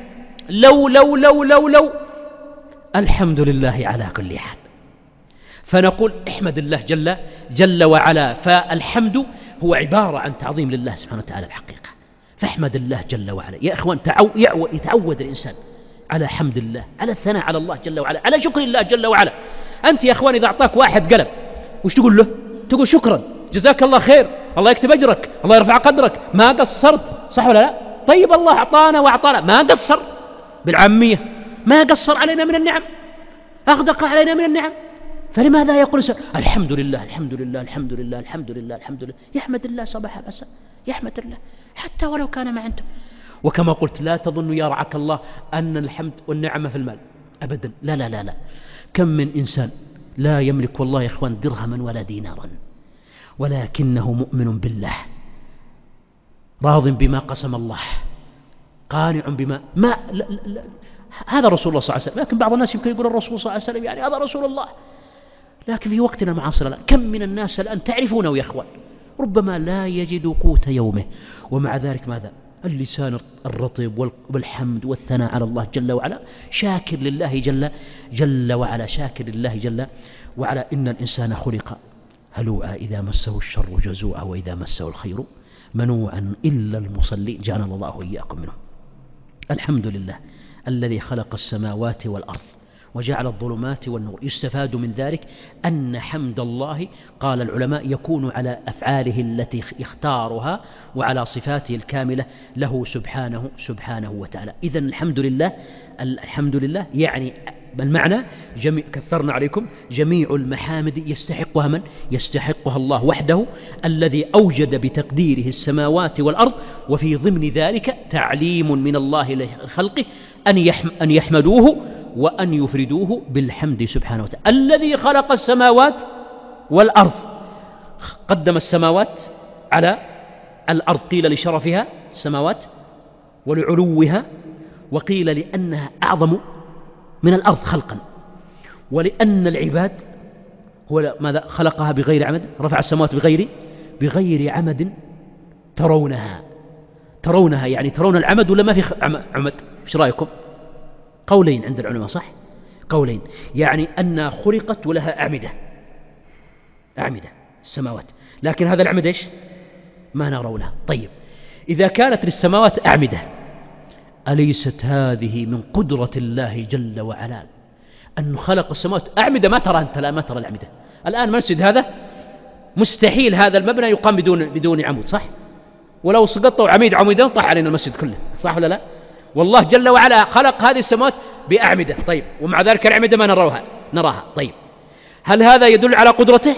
لو الحمد لله على كل حال. فنقول احمد الله جل وعلا. فالحمد هو عبارة عن تعظيم لله سبحانه وتعالى الحقيقة. فاحمد الله جل وعلا يا إخوان. يتعود الإنسان على حمد الله، على الثناء على الله جل وعلا، على شكر الله جل وعلا. أنت يا أخوان إذا أعطاك واحد قلم وش تقول له؟ تقول شكرا جزاك الله خير الله يكتب أجرك الله يرفع قدرك ما قصرت، صح ولا لا؟ طيب الله أعطانا وأعطانا ما قصر، بالعامية ما قصر علينا من النعم، أغدق علينا من النعم. فلماذا يقول الحمد لله الحمد لله الحمد لله الحمد لله الحمد لله؟ يحمد الله صباح مساء، يحمد الله حتى ولو كان ما عنده. وكما قلت لا تظن يا رعاك الله أن الحمد والنعمة في المال أبدا، لا لا لا لا. كم من إنسان لا يملك والله يا إخوان درهما ولا دينارا، ولكنه مؤمن بالله راض بما قسم الله قانع بما لا. هذا رسول الله صلى الله عليه وسلم. لكن بعض الناس يمكن يقول الرسول صلى الله عليه وسلم يعني هذا رسول الله، لكن في وقتنا المعاصر الآن كم من الناس الآن تعرفونه يا إخوان ربما لا يجد قوت يومه، ومع ذلك ماذا؟ اللسان الرطب والحمد والثناء على الله جل وعلا، شاكر لله جل وعلا، شاكر لله جل وعلا. إن الإنسان خلق هلوعا إذا مسه الشر جزوعا وإذا مسه الخير منوعا إلا المصلين، جعلنا الله وإياكم منهم. الحمد لله الذي خلق السماوات والأرض وجعل الظلمات والنور. يستفاد من ذلك أن حمد الله قال العلماء يكون على أفعاله التي يختارها وعلى صفاته الكاملة له سبحانه وتعالى. إذن الحمد لله يعني المعنى كثرنا عليكم جميع المحامد يستحقها من؟ يستحقها الله وحده الذي أوجد بتقديره السماوات والأرض، وفي ضمن ذلك تعليم من الله لخلقه أن يحمدوه وأن يفردوه بالحمد سبحانه وتعالى. الذي خلق السماوات والأرض قدم السماوات على الأرض، قيل لشرفها السماوات ولعلوها، وقيل لأنها أعظم من الأرض خلقا، ولأن العباد هو ماذا خلقها بغير عمد، رفع السماوات بغير عمد ترونها يعني ترون العمد ولا ما في عمد؟ ايش رأيكم؟ قولين عند العلماء، صح؟ قولين، يعني أنها خلقت ولها أعمدة السماوات، لكن هذا الأعمدة إيش؟ ما نرى لها. طيب إذا كانت للسماوات أعمدة، أليست هذه من قدرة الله جل وعلا أن خلق السماوات أعمدة؟ ما ترى أنت، لا ما ترى الأعمدة الآن. المسجد هذا مستحيل هذا المبنى يقام بدون عمود، صح؟ ولو سقطوا عمودين طاح علينا المسجد كله، صح ولا لا؟ والله جل وعلا خلق هذه السماوات بأعمدة. طيب ومع ذلك الأعمدة ما نراها. طيب هل هذا يدل على قدرته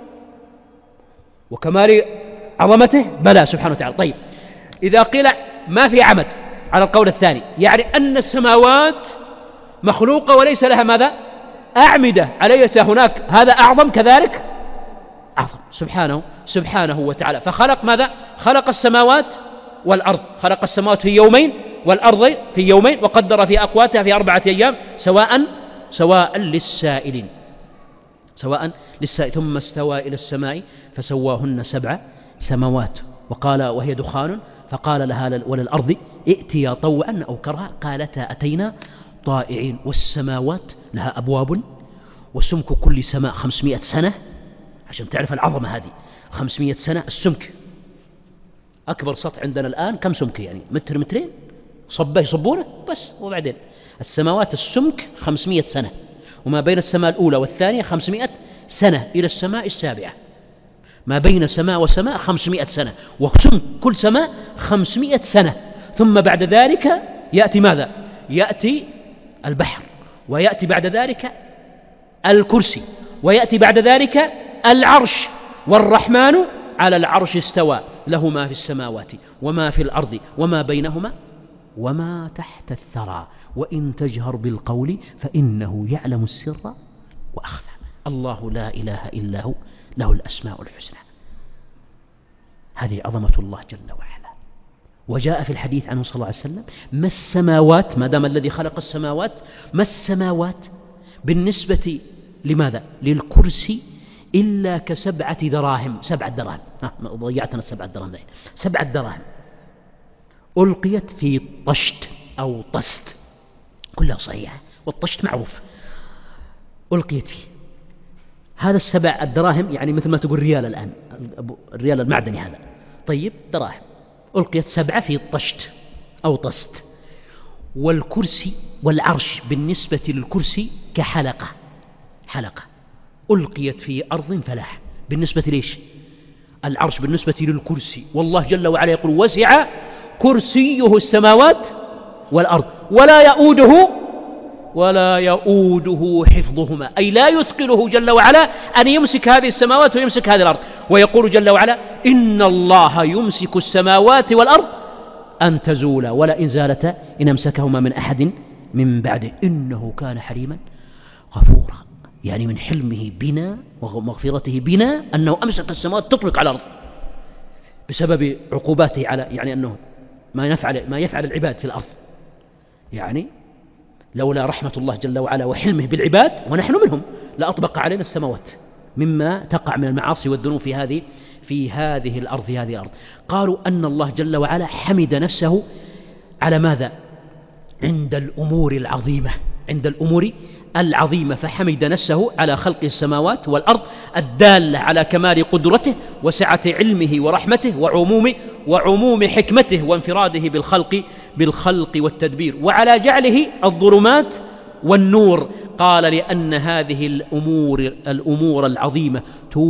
وكمال عظمته؟ بلى سبحانه وتعالى. طيب إذا قيل ما في عمد على القول الثاني، يعني أن السماوات مخلوقة وليس لها ماذا؟ أعمدة، أليس هناك هذا أعظم كذلك؟ أعظم سبحانه وتعالى. فخلق ماذا؟ خلق السماوات والأرض، خلق السماوات في يومين والأرض في يومين، وقدر في أقواتها في 4 أيام سواء للسائلين. ثم استوى إلى السماء فسواهن 7 سماوات، وقال وهي دخان، فقال لها وللأرض ائتيا طوعا أو كرها قالتا أتينا طائعين. والسماوات لها أبواب، وسمك كل سماء 500 سنة، عشان تعرف العظمة هذه. 500 سنة السمك. أكبر سطح عندنا الآن كم سمك؟ يعني مترين يصبونه بس. وبعدين السماوات السمك 500 سنة، وما بين السماء الأولى والثانية 500 سنة إلى السماء السابعة. ما بين سماء وسماء 500 سنة، وسمك كل سماء 500 سنة. ثم بعد ذلك يأتي ماذا؟ يأتي البحر، ويأتي بعد ذلك الكرسي، ويأتي بعد ذلك العرش. والرحمن على العرش استوى، له ما في السماوات وما في الأرض وما بينهما وما تحت الثرى، وإن تجهر بالقول فإنه يعلم السر وأخفى. الله لا إله إلا هو، له الأسماء الحسنى. هذه عظمة الله جل وعلا. وجاء في الحديث عنه صلى الله عليه وسلم ما السماوات، ما دام الذي خلق السماوات، ما السماوات بالنسبة لماذا؟ للكرسي إلا ك7 دراهم. 7 دراهم، ضيعتنا 7 دراهم. 7 دراهم ألقيت في طشت أو طست، كلها صحيحة، والطشت معروف، ألقيت فيه. هذا 7 الدراهم يعني مثل ما تقول ريال الآن، الريال المعدني هذا. طيب دراهم ألقيت 7 في طشت أو طست. والكرسي والعرش بالنسبة للكرسي كحلقة، ألقيت في أرض فلاح. بالنسبة ليش؟ العرش بالنسبة للكرسي. والله جل وعلا يقول وسع كرسيه السماوات والأرض ولا يؤوده حفظهما، أي لا يثقله جل وعلا أن يمسك هذه السماوات ويمسك هذه الأرض. ويقول جل وعلا إن الله يمسك السماوات والأرض أن تزولا ولئن زالتا إن أمسكهما من أحد من بعده إنه كان حليما غفورا. يعني من حلمه بنا ومغفرته بنا أنه أمسك السماوات تطلق على الأرض بسبب عقوباته على، يعني أنه ما يفعل العباد في الأرض. يعني لولا رحمة الله جل وعلا وحلمه بالعباد ونحن منهم لأطبق علينا السماوات مما تقع من المعاصي والذنوب في هذه الأرض. قالوا أن الله جل وعلا حمد نفسه على ماذا؟ عند الأمور العظيمة، فحمد نفسه على خلق السماوات والأرض الدالة على كمال قدرته وسعة علمه ورحمته وعموم حكمته وانفراده بالخلق والتدبير، وعلى جعله الظلمات والنور. قال لأن هذه الأمور العظيمة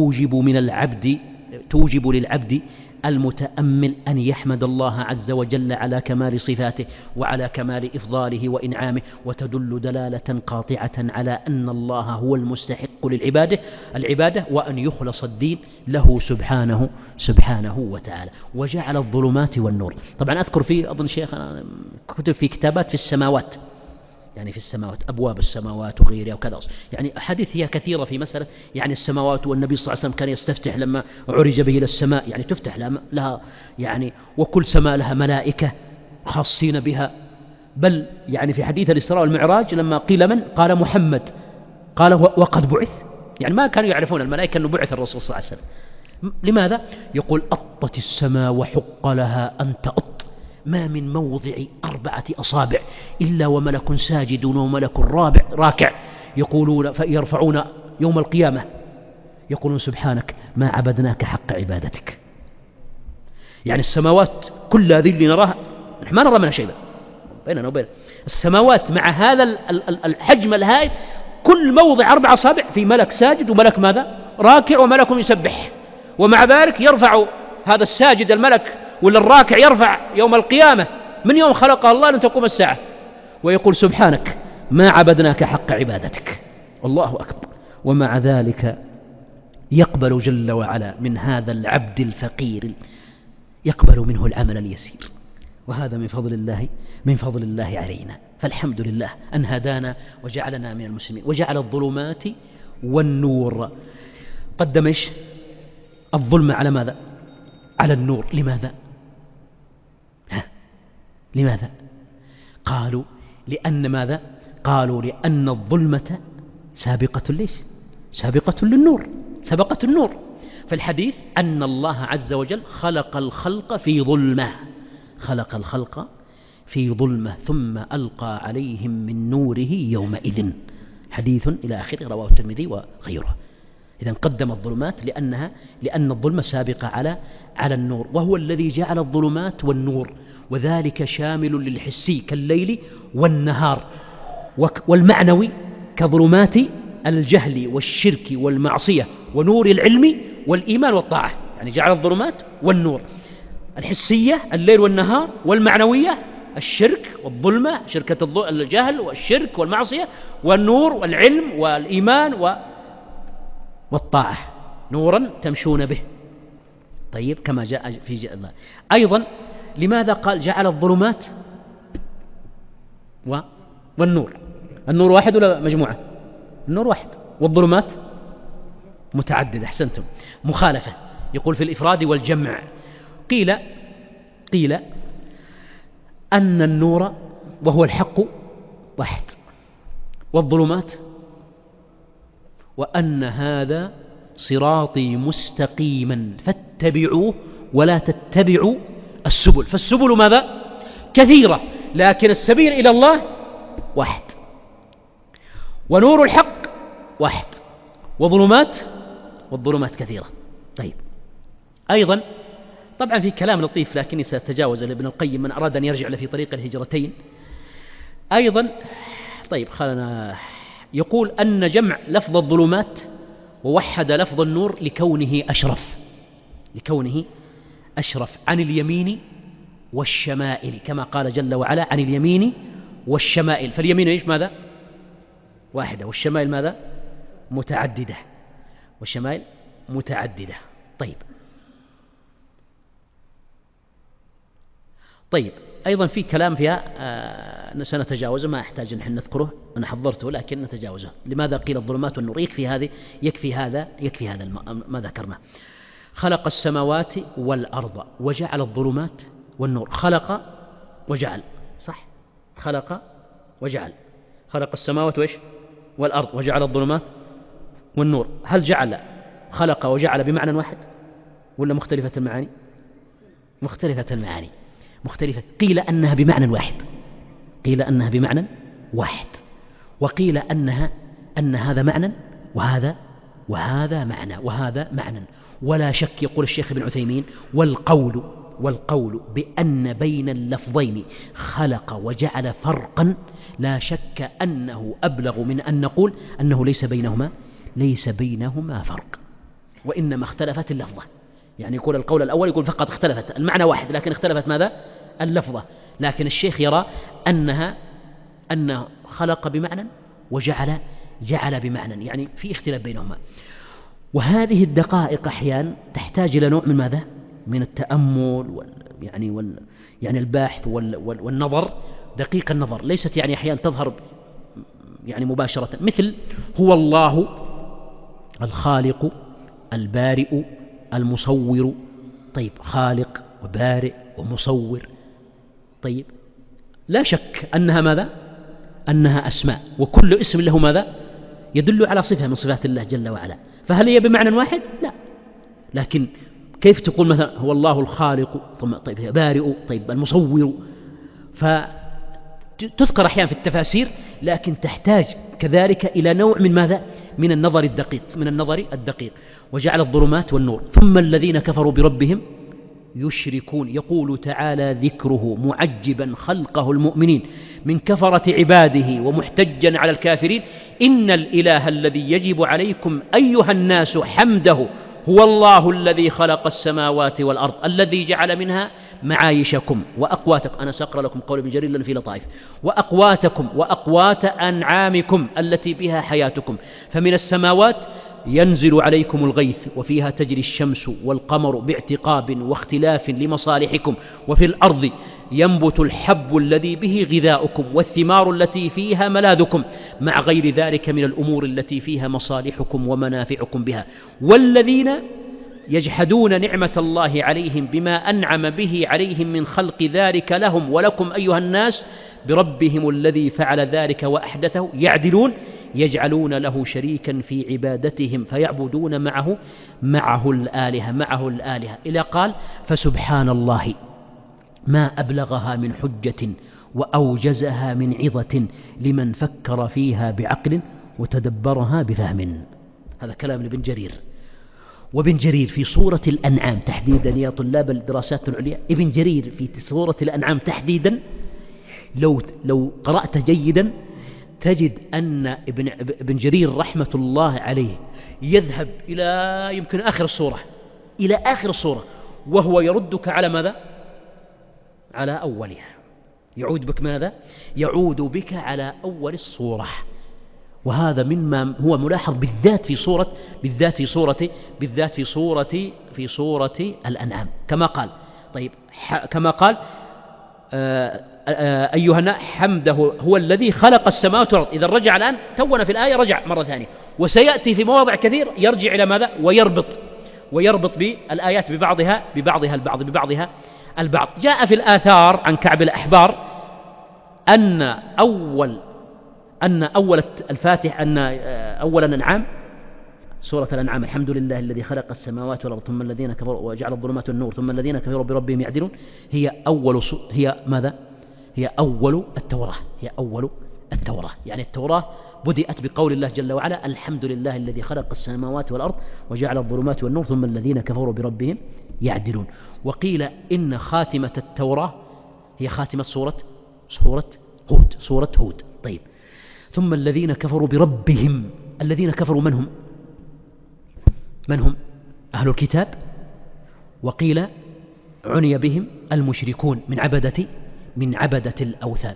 توجب للعبد المتأمل أن يحمد الله عز وجل على كمال صفاته وعلى كمال إفضاله وإنعامه، وتدل دلالة قاطعة على أن الله هو المستحق العبادة وأن يخلص الدين له سبحانه وتعالى. وجعل الظلمات والنور. طبعا أذكر في أظن شيخ أنا كتب في كتابات في السماوات، يعني في السماوات أبواب السماوات وغيرها وكذا، يعني أحاديث هي كثيرة في مسألة يعني السماوات. والنبي صلى الله عليه وسلم كان يستفتح لما عرج به إلى السماء، يعني تفتح لها يعني، وكل سماء لها ملائكة خاصين بها، بل يعني في حديث الإسراء والمعراج لما قيل من؟ قال محمد، قال وقد بعث، يعني ما كانوا يعرفون الملائكة أنه بعث الرسول صلى الله عليه وسلم. لماذا؟ يقول أطت السماء وحق لها أن تأط، ما من موضع 4 أصابع إلا وملك ساجد وملك راكع، يقولون فيرفعون يوم القيامة يقولون سبحانك ما عبدناك حق عبادتك. يعني السماوات كل ذي اللي نراها نحن ما نرى منها شيئا بيننا وبين السماوات، مع هذا الحجم الهائل كل موضع 4 أصابع في ملك ساجد وملك ماذا؟ راكع وملك يسبح، ومع ذلك يرفع هذا الساجد الملك ولا الراكع يرفع يوم القيامة من يوم خلقه الله لن تقوم الساعة ويقول سبحانك ما عبدناك حق عبادتك. الله أكبر. ومع ذلك يقبل جل وعلا من هذا العبد الفقير، يقبل منه العمل اليسير، وهذا من فضل الله علينا. فالحمد لله أن هدانا وجعلنا من المسلمين، وجعل الظلمات والنور. قدم إيش؟ الظلم على ماذا؟ على النور. لماذا؟ لماذا؟ قالوا لأن ماذا؟ قالوا لأن الظلمة سابقة ليش؟ سابقة للنور، سبقت النور. فالحديث أن الله عز وجل خلق الخلق في ظلمة، خلق الخلق في ظلمة ثم ألقى عليهم من نوره يومئذ، حديث إلى آخره رواه الترمذي وغيره. إذن قدم الظلمات لأن الظلمة سابقة على النور، وهو الذي جعل الظلمات والنور، وذلك شامل للحسي كالليل والنهار، والمعنوي كظلمات الجهل والشرك والمعصية ونور العلم والإيمان والطاعة. يعني جعل الظلمات والنور الحسية الليل والنهار، والمعنوية الشرك والظلمة، شركة الجهل والشرك والمعصية، والنور والعلم والإيمان والطاعة، نورا تمشون به. طيب كما جاء في الله أيضا. لماذا قال جعل الظلمات والنور؟ النور واحد ولا مجموعة؟ النور واحد، والظلمات متعددة. أحسنتم. مخالفة. يقول في الإفراد والجمع قيل أن النور وهو الحق واحد، والظلمات، وأن هذا صراطي مستقيما فاتبعوه ولا تتبعوا السبل. فالسبل ماذا؟ كثيرة، لكن السبيل إلى الله واحد، ونور الحق واحد، والظلمات كثيرة. طيب أيضا طبعا في كلام لطيف لكني سأتجاوز لابن القيم من أراد أن يرجع له في طريق الهجرتين أيضا. طيب خلنا يقول أن جمع لفظ الظلمات ووحد لفظ النور لكونه أشرف عن اليمين والشمائل، كما قال جل وعلا عن اليمين والشمائل. فاليمين إيش ماذا؟ واحدة، والشمائل ماذا؟ متعددة، والشمائل متعددة. طيب أيضا في كلام فيها سنتجاوزه، ما أحتاج أن نذكره، أنا حضرته لكن نتجاوزه. لماذا قيل الظلمات والنور؟ يكفي هذا ما ذكرنا. خلق السماوات والأرض وجعل الظلمات والنور. خلق وجعل، صح؟ خلق السماوات وإيش؟ والأرض وجعل الظلمات والنور. هل جعل خلق وجعل بمعنى واحد ولا مختلفة المعاني؟ مختلفة. قيل أنها بمعنى واحد، وقيل أن هذا معنى وهذا معنى. ولا شك يقول الشيخ ابن عثيمين والقول بأن بين اللفظين خلق وجعل فرقا لا شك أنه أبلغ من أن نقول أنه ليس بينهما فرق، وإنما اختلفت اللفظة. يعني يقول القول الأول يقول فقط اختلفت المعنى واحد، لكن اختلفت ماذا؟ اللفظة. لكن الشيخ يرى أنه خلق بمعنى وجعل بمعنى، يعني في اختلاف بينهما. وهذه الدقائق أحيانا تحتاج إلى نوع من ماذا؟ من التأمل يعني الباحث والنظر، دقيق النظر. ليست يعني أحيانا تظهر يعني مباشرة، مثل هو الله الخالق البارئ المصور. طيب خالق وبارئ ومصور، طيب لا شك أنها ماذا؟ أنها أسماء، وكل اسم له ماذا؟ يدل على صفة من صفات الله جل وعلا. فهل هي بمعنى واحد؟ لا. لكن كيف تقول مثلا هو الله الخالق، طيب بارئ، طيب المصور، فتذكر أحيانا في التفاسير، لكن تحتاج كذلك إلى نوع من ماذا؟ من النظر الدقيق. وجعل الظلمات والنور ثم الذين كفروا بربهم يشركون. يقول تعالى ذكره معجبا خلقه المؤمنين من كفرة عباده ومحتجا على الكافرين: إن الإله الذي يجب عليكم أيها الناس حمده هو الله الذي خلق السماوات والأرض الذي جعل منها معايشكم وأقواتكم. أنا سأقرأ لكم قول ابن جرير لأن فيه لطائف: وأقواتكم وأقوات أنعامكم التي بها حياتكم، فمن السماوات ينزل عليكم الغيث وفيها تجري الشمس والقمر باعتقاب واختلاف لمصالحكم، وفي الأرض ينبت الحب الذي به غذاؤكم والثمار التي فيها ملاذكم، مع غير ذلك من الأمور التي فيها مصالحكم ومنافعكم بها. والذين يجحدون نعمة الله عليهم بما أنعم به عليهم من خلق ذلك لهم ولكم أيها الناس بربهم الذي فعل ذلك وأحدثه يعدلون يجعلون له شريكا في عبادتهم فيعبدون معه الآلهة إلى قال: فسبحان الله ما أبلغها من حجة وأوجزها من عظة لمن فكر فيها بعقل وتدبرها بفهم. هذا كلام لابن جرير. وابن جرير في سورة الأنعام تحديدا، يا طلاب الدراسات العليا، ابن جرير في سورة الأنعام تحديدا لو قرأت جيدا تجد أن ابن جرير رحمة الله عليه يذهب إلى يمكن آخر السورة وهو يردك على ماذا؟ على أولها. يعود بك ماذا؟ يعود بك على أول الصورة. وهذا مما هو ملاحظ بالذات في سورة الأنعام، كما قال. طيب كما قال أيها حمده هو الذي خلق السماوات والأرض. إذا رجع الآن تونا في الآية رجع مرة ثانية، وسيأتي في مواضع كثير يرجع إلى ماذا؟ ويربط بالآيات ببعضها البعض. جاء في الآثار عن كعب الأحبار أن أول الفاتح أن أول الأنعام سورة الأنعام: الحمد لله الذي خلق السماوات والأرض ثم الذين كفروا وجعل الظلمات والنور ثم الذين كفروا بربهم يعدلون، هي أول التوراة. يعني التوراة بدأت بقول الله جل وعلا: الحمد لله الذي خلق السماوات والأرض وجعل الظلمات والنور ثم الذين كفروا بربهم يعدلون. وقيل إن خاتمة التوراة هي خاتمة سورة هود. طيب، ثم الذين كفروا بربهم. الذين كفروا من هم؟ أهل الكتاب. وقيل عني بهم المشركون من عبدة الأوثان.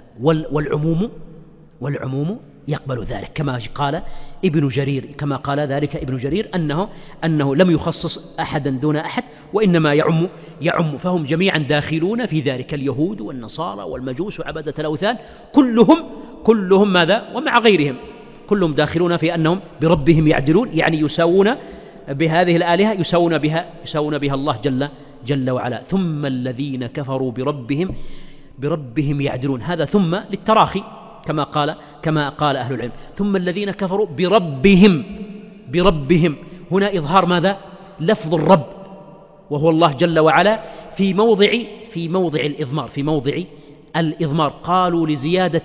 والعموم يقبل ذلك، كما قال ذلك ابن جرير أنه لم يخصص أحدا دون أحد، وإنما يعم، فهم جميعا داخلون في ذلك، اليهود والنصارى والمجوس وعبدة الأوثان كلهم ماذا؟ ومع غيرهم كلهم داخلون في أنهم بربهم يعدلون، يعني يساوون بهذه الآلهة يساوون بها الله جل وعلا. ثم الذين كفروا بربهم يعدلون، هذا ثم للتراخي كما قال أهل العلم. ثم الذين كفروا بربهم هنا إظهار ماذا؟ لفظ الرب، وهو الله جل وعلا في موضع الإضمار. قالوا لزيادة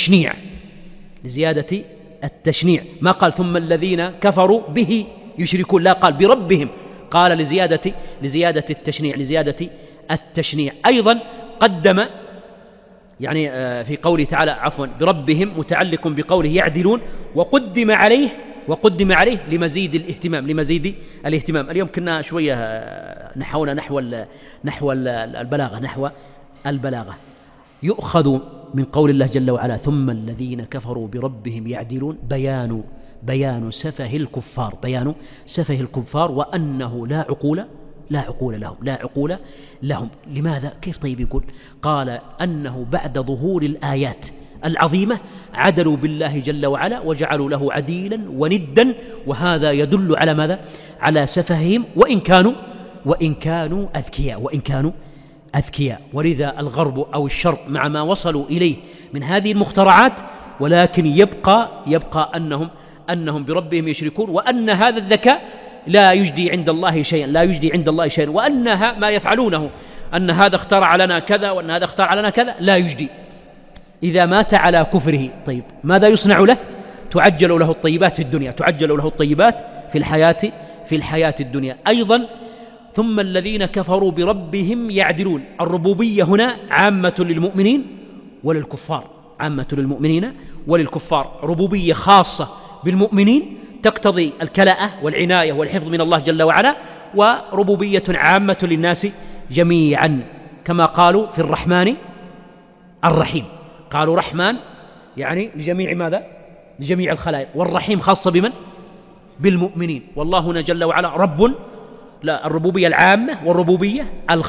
التشنيع، ما قال ثم الذين كفروا به يشركون، لا، قال بربهم، قال لزيادة التشنيع. أيضا قدم يعني في قوله تعالى بربهم متعلق بقوله يعدلون، وقدم عليه لمزيد الاهتمام. اليوم كنا شوية نحو البلاغة. يؤخذ من قول الله جل وعلا ثم الذين كفروا بربهم يعدلون بيان سفه الكفار وأنه لا عقول لهم. لماذا؟ كيف؟ طيب يقول قال أنه بعد ظهور الآيات العظيمة عدلوا بالله جل وعلا وجعلوا له عديلا وندا، وهذا يدل على ماذا؟ على سفههم، وإن كانوا أذكياء. أذكياء، ولذا الغرب أو الشرق مع ما وصلوا إليه من هذه المخترعات، ولكن يبقى أنهم بربهم يشركون، وأن هذا الذكاء لا يجدي عند الله شيئا، وأنها ما يفعلونه أن هذا اخترع لنا كذا وأن هذا اخترع لنا كذا لا يجدي. إذا مات على كفره، طيب ماذا يصنع له؟ تعجل له الطيبات في الدنيا، تعجل له الطيبات في الحياة الدنيا أيضا. ثم الذين كفروا بربهم يعدلون. الربوبية هنا عامة للمؤمنين وللكفار، ربوبية خاصة بالمؤمنين تقتضي الكلاءة والعناية والحفظ من الله جل وعلا، وربوبية عامة للناس جميعا، كما قالوا في الرحمن الرحيم، قالوا رحمن يعني لجميع ماذا؟ لجميع الخلائق، والرحيم خاصة بمن؟ بالمؤمنين. والله هنا جل وعلا رب، لا، الربوبية العامة والربوبية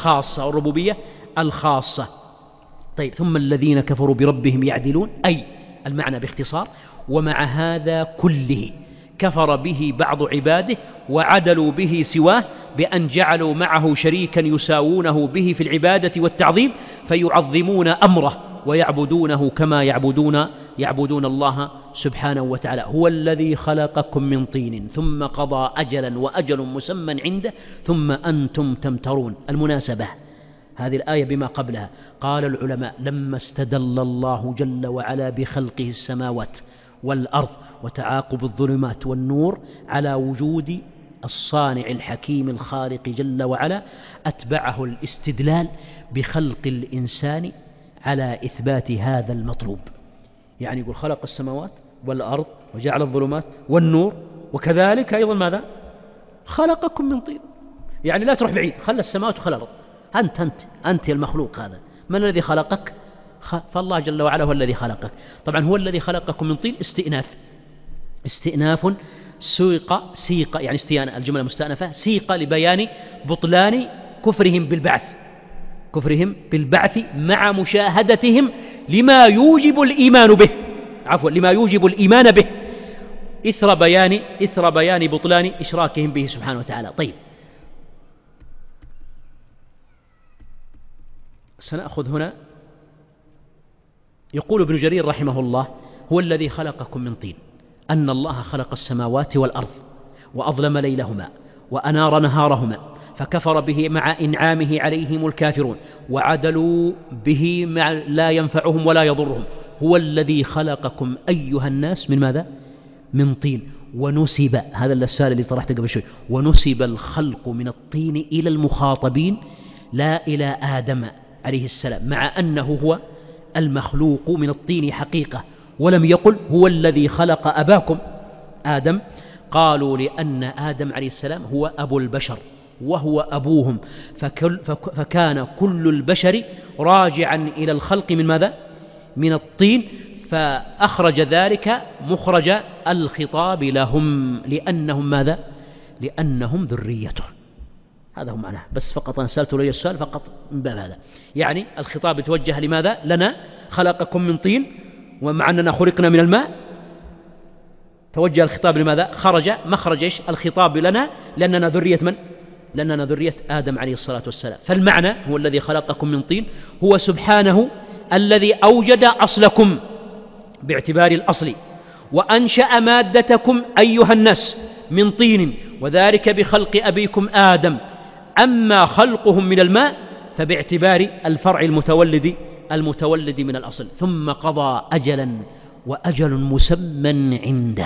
الخاصة. طيب، ثم الذين كفروا بربهم يعدلون، أي المعنى باختصار: ومع هذا كله كفر به بعض عباده وعدلوا به سواه، بأن جعلوا معه شريكا يساوونه به في العبادة والتعظيم، فيعظمون أمره ويعبدونه كما يعبدون الله سبحانه وتعالى. هو الذي خلقكم من طين ثم قضى أجلا وأجل مسمى عنده ثم أنتم تمترون. المناسبة هذه الآية بما قبلها. قال العلماء: لما استدل الله جل وعلا بخلقه السماوات والأرض وتعاقب الظلمات والنور على وجود الصانع الحكيم الخالق جل وعلا، أتبعه الاستدلال بخلق الإنسان على إثبات هذا المطلوب. يعني يقول: خلق السماوات والأرض وجعل الظلمات والنور، وكذلك أيضا ماذا؟ خلقكم من طين. يعني لا تروح بعيد، خلى السماوات وخلى الأرض، أنت المخلوق هذا. من الذي خلقك؟ فالله جل وعلا هو الذي خلقك. طبعا هو الذي خلقكم من طين استئناف سيق، يعني استيانة، الجملة مستأنفة، سيق لبيان بطلان كفرهم بالبعث مع مشاهدتهم لما يوجب الإيمان به إثر بيان بطلان إشراكهم به سبحانه وتعالى. طيب، سنأخذ هنا. يقول ابن جرير رحمه الله: هو الذي خلقكم من طين، أن الله خلق السماوات والأرض وأظلم ليلهما وأنار نهارهما، فكفر به مع إنعامه عليهم الكافرون، وعدلوا به مع لا ينفعهم ولا يضرهم. هو الذي خلقكم أيها الناس من ماذا؟ من طين. ونسب، هذا السؤال اللي طرحته قبل شوي، ونسب الخلق من الطين إلى المخاطبين لا إلى آدم عليه السلام، مع أنه هو المخلوق من الطين حقيقة، ولم يقل هو الذي خلق أباكم آدم. قالوا لأن آدم عليه السلام هو أبو البشر وهو أبوهم، فكان كل البشر راجعا إلى الخلق من ماذا؟ من الطين، فأخرج ذلك مخرج الخطاب لهم، لأنهم ماذا؟ لأنهم ذريته. هذا هو معناه، بس فقط أنا سألت لي السؤال فقط من باب هذا. يعني الخطاب يتوجه لماذا؟ لنا، خلقكم من طين، ومع أننا خلقنا من الماء، توجه الخطاب لماذا؟ خرج مخرج الخطاب لنا، لأننا ذرية من؟ لأننا ذرية آدم عليه الصلاة والسلام. فالمعنى: هو الذي خلقكم من طين، هو سبحانه الذي أوجد أصلكم باعتبار الأصل، وأنشأ مادتكم أيها الناس من طين، وذلك بخلق أبيكم آدم. أما خلقهم من الماء فباعتبار الفرع المتولد من الأصل. ثم قضى أجلا وأجل مسمى عنده.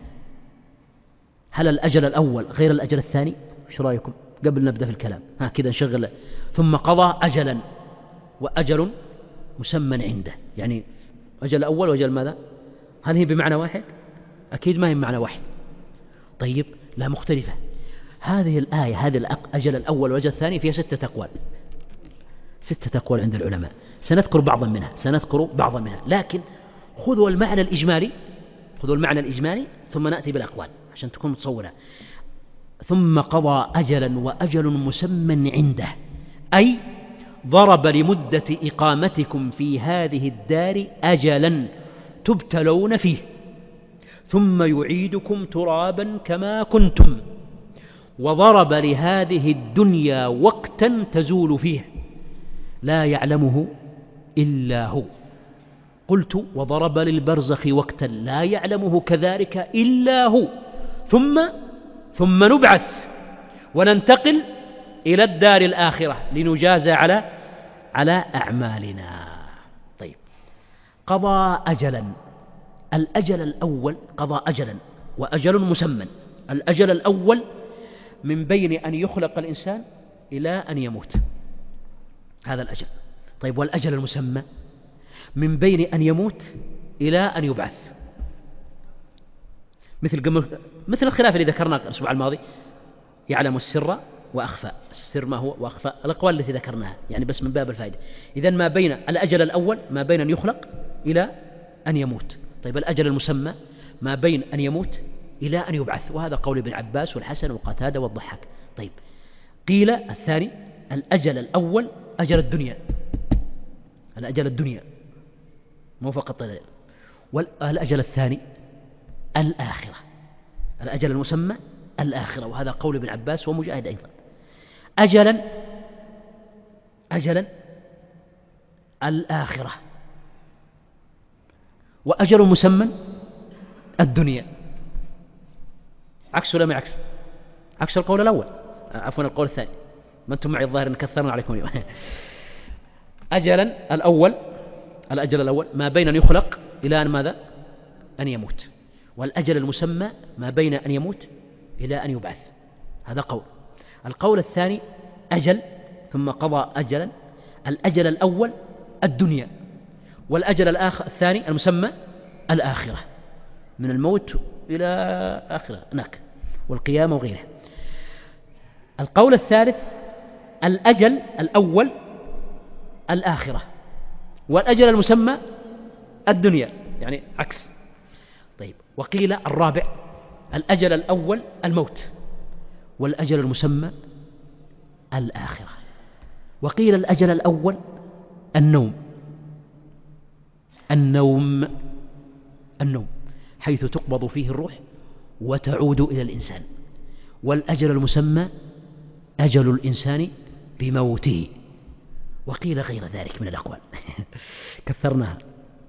هل الأجل الأول غير الأجل الثاني؟ ايش رأيكم قبل نبدأ في الكلام؟ كذا نشغل. ثم قضى أجلا وأجل مسمى عنده، يعني أجل أول وأجل ماذا؟ هل هي بمعنى واحد؟ أكيد ما هي بمعنى واحد. طيب، لا، مختلفة. هذه الآية، هذه الأجل الأول والأجل الثاني فيها 6 أقوال، 6 أقوال عند العلماء. سنذكر بعضا منها، لكن خذوا المعنى الإجمالي ثم نأتي بالأقوال عشان تكون متصورة. ثم قضى أجلا وأجل مسمى عنده، أي ضرب لمدة إقامتكم في هذه الدار أجلا تبتلون فيه، ثم يعيدكم ترابا كما كنتم، وضرب لهذه الدنيا وقتا تزول فيه، لا يعلمه إلا هو. قلت وضرب للبرزخ وقتا لا يعلمه كذلك إلا هو، ثم نبعث وننتقل إلى الدار الآخرة لنجازى على أعمالنا. طيب، قضى أجلا. الأجل الأول قضى أجلا وأجل مسمى. الأجل الأول من بين أن يخلق الإنسان إلى أن يموت، هذا الأجل. طيب، والأجل المسمى من بين أن يموت إلى أن يبعث، مثل الخلاف اللي ذكرناه الأسبوع الماضي، يعلم السر وأخفى. السر ما هو وأخفى الأقوال التي ذكرناها، يعني بس من باب الفائدة. إذن ما بين الأجل الأول ما بين أن يخلق إلى أن يموت. طيب، الأجل المسمى ما بين أن يموت إلى أن يبعث، وهذا قول ابن عباس والحسن وقتادة والضحاك. طيب، قيل الثاني الأجل الأول أجل الدنيا، الأجل الدنيا مو فقط، والأجل الثاني الآخرة، الأجل المسمى الآخرة، وهذا قول ابن عباس ومجاهد أيضا. أجلا الآخرة، وأجل مسمى الدنيا. عكس ولا ما عكس؟ عكس القول الأول، عفوا القول الثاني. ما أنتم معي الظاهر أن كثرنا عليكم اليوم. أجلا الأول، الأجل الأول ما بين أن يخلق إلى أن ماذا؟ أن يموت. والأجل المسمى ما بين أن يموت إلى أن يبعث، هذا قول. القول الثاني أجل ثم قضى أجلا. الأجل الأول الدنيا، والأجل الثاني المسمى الآخرة، من الموت إلى آخرة هناك والقيامة وغيرها. القول الثالث الأجل الأول الآخرة، والأجل المسمى الدنيا، يعني عكس. طيب، وقيل الرابع الأجل الأول الموت، والأجل المسمى الآخرة. وقيل الأجل الأول النوم حيث تقبض فيه الروح وتعود إلى الإنسان. والأجل المسمى أجل الإنسان بموته. وقيل غير ذلك من الأقوال. كثرناها.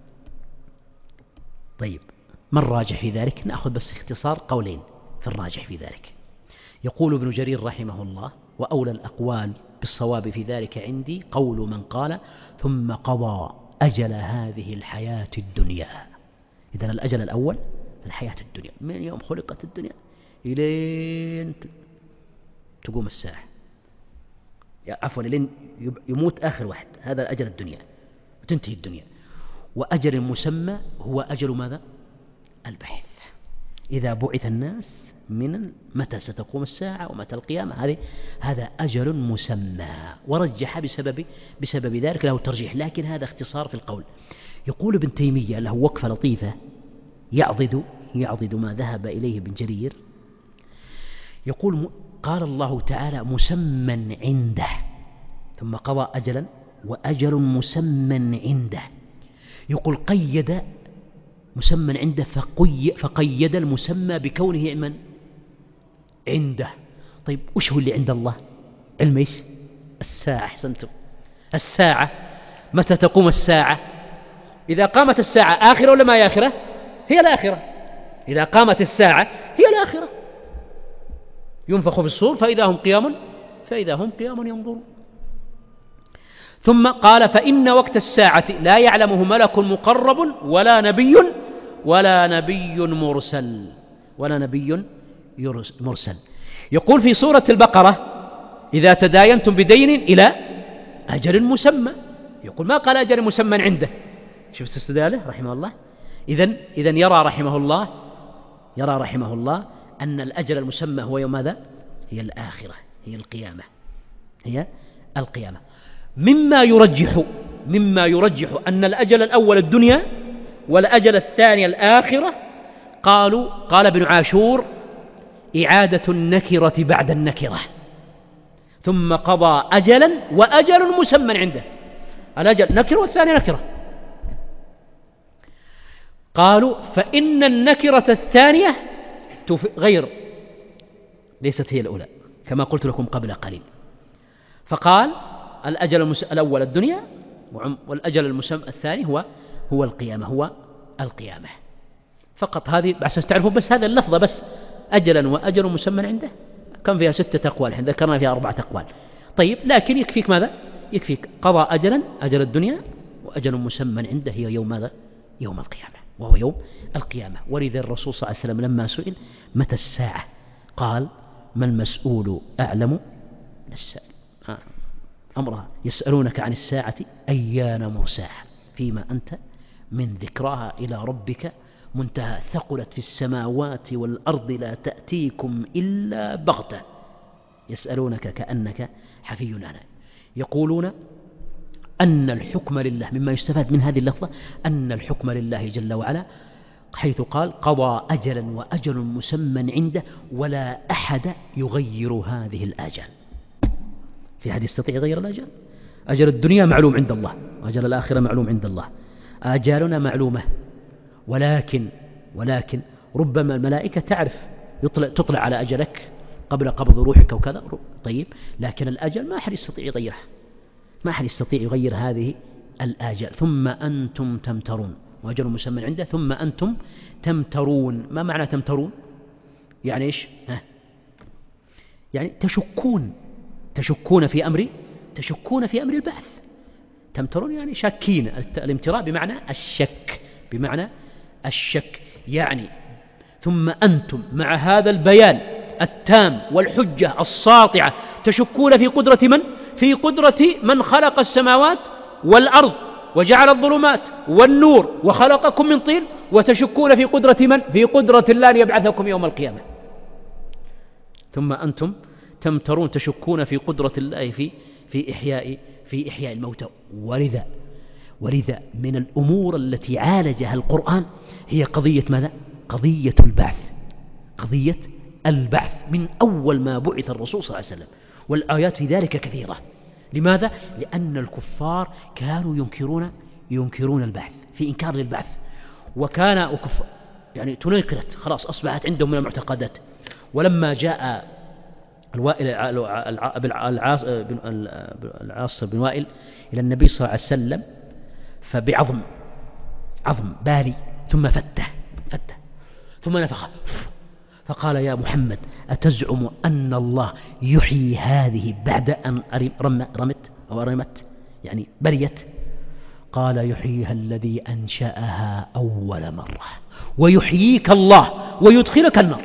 طيب، ما الراجح في ذلك؟ نأخذ بس اختصار قولين في الراجح في ذلك. يقول ابن جرير رحمه الله: وأولى الأقوال بالصواب في ذلك عندي قول من قال: ثم قضى أجل هذه الحياة الدنيا. إذن الأجل الأول الحياة الدنيا، من يوم خلقت الدنيا إلين تقوم الساعة، عفوا إلين يموت آخر واحد، هذا أجل الدنيا وتنتهي الدنيا. وأجل مسمى هو أجل ماذا؟ البحث، إذا بعث الناس من متى ستقوم الساعة ومتى القيامة، هذا أجل مسمى. ورجح بسبب ذلك، له ترجيح، لكن هذا اختصار في القول. يقول ابن تيمية له وقفة لطيفة يعضد ما ذهب إليه ابن جرير. يقول: قال الله تعالى مسمى عنده، ثم قضى أجلا وأجل مسمى عنده. يقول قيد مسمى عنده فقيد المسمى بكونه من عنده. طيب، وش هو اللي عند الله؟ علم ايش؟ الساعة. أحسنتم، الساعة. متى تقوم الساعة؟ إذا قامت الساعة آخرة ولا ما هي آخرة؟ هي الآخرة. إذا قامت الساعة هي الآخرة. ينفخ في الصور فإذا هم قيام ينظرون. ثم قال: فإن وقت الساعة لا يعلمه ملك مقرب ولا نبي مرسل. يقول في سورة البقرة: إذا تداينتم بدين إلى أجل مسمى. يقول ما قال أجل مسمى عنده. شوف استدلاله رحمه الله. إذن يرى رحمه الله أن الأجل المسمى هو يوم ماذا؟ هي الآخرة، هي القيامة. مما يرجح أن الأجل الأول الدنيا والأجل الثاني الآخرة. قال ابن عاشور: إعادة النكرة بعد النكرة، ثم قضى أجلا وأجل مسمى عنده. الأجل نكرة والثاني نكرة. قالوا: فإن النكرة الثانية غير، ليست هي الأولى، كما قلت لكم قبل قليل. فقال الأجل الأول الدنيا، والأجل المسمى الثاني هو القيامة. فقط هذه بس تعرفوا بس هذا اللفظة بس، أجلا وأجل مسمى عنده، كم فيها 6 أقوال، احنا ذكرنا فيها 4 أقوال. طيب لكن يكفيك ماذا؟ يكفيك قضى أجلا، أجل الدنيا، وأجل مسمى عنده هي يوم ماذا؟ يوم القيامة، وهو يوم القيامة. ولذا الرسول صلى الله عليه وسلم لما سئل متى الساعة قال ما المسؤول أعلم من السائل. أمرها يسألونك عن الساعة أيان مرساها فيما أنت من ذكراها إلى ربك منتهى، ثقلت في السماوات والأرض لا تأتيكم إلا بغتة يسألونك كأنك حفي عنها. يقولون أن الحكم لله، مما يستفاد من هذه اللفظة أن الحكم لله جل وعلا، حيث قال قضى أجلا وأجل مسمى عنده ولا أحد يغير هذه الآجال. في أحد يستطيع يغير الآجال؟ أجل الدنيا معلوم عند الله، وأجل الآخرة معلوم عند الله، آجالنا معلومة، ولكن ربما الملائكة تعرف تطلع على أجلك قبل قبض روحك وكذا، طيب، لكن الأجل ما أحد يستطيع يغيره، ما أحد يستطيع يغير هذه الآجال. ثم أنتم تمترون، وأجل مسمى عنده ثم أنتم تمترون. ما معنى تمترون؟ يعني إيش؟ يعني تشكون في أمر البعث. تمترون يعني شاكين، الامتراء بمعنى الشك، يعني ثم أنتم مع هذا البيان التام والحجة الساطعة تشكون في قدرة من؟ في قدرة من خلق السماوات والأرض وجعل الظلمات والنور وخلقكم من طين، وتشكون في قدرة من؟ في قدرة الله أن يبعثكم يوم القيامة. ثم أنتم تمترون، تشكون في قدرة الله في إحياء الموتى. ولذا من الأمور التي عالجها القرآن هي قضية ماذا؟ قضية البعث من أول ما بعث الرسول صلى الله عليه وسلم، والآيات في ذلك كثيرة. لماذا؟ لأن الكفار كانوا ينكرون البعث، في إنكار للبعث، يعني تنكرت، خلاص أصبحت عندهم من المعتقدات. ولما جاء العاص بن وائل إلى النبي صلى الله عليه وسلم فبعظم بالي ثم فته ثم نفخ، فقال يا محمد أتزعم أن الله يحيي هذه بعد أن رمت يعني بريت؟ قال يحييها الذي أنشأها أول مرة ويحييك الله ويدخلك النار.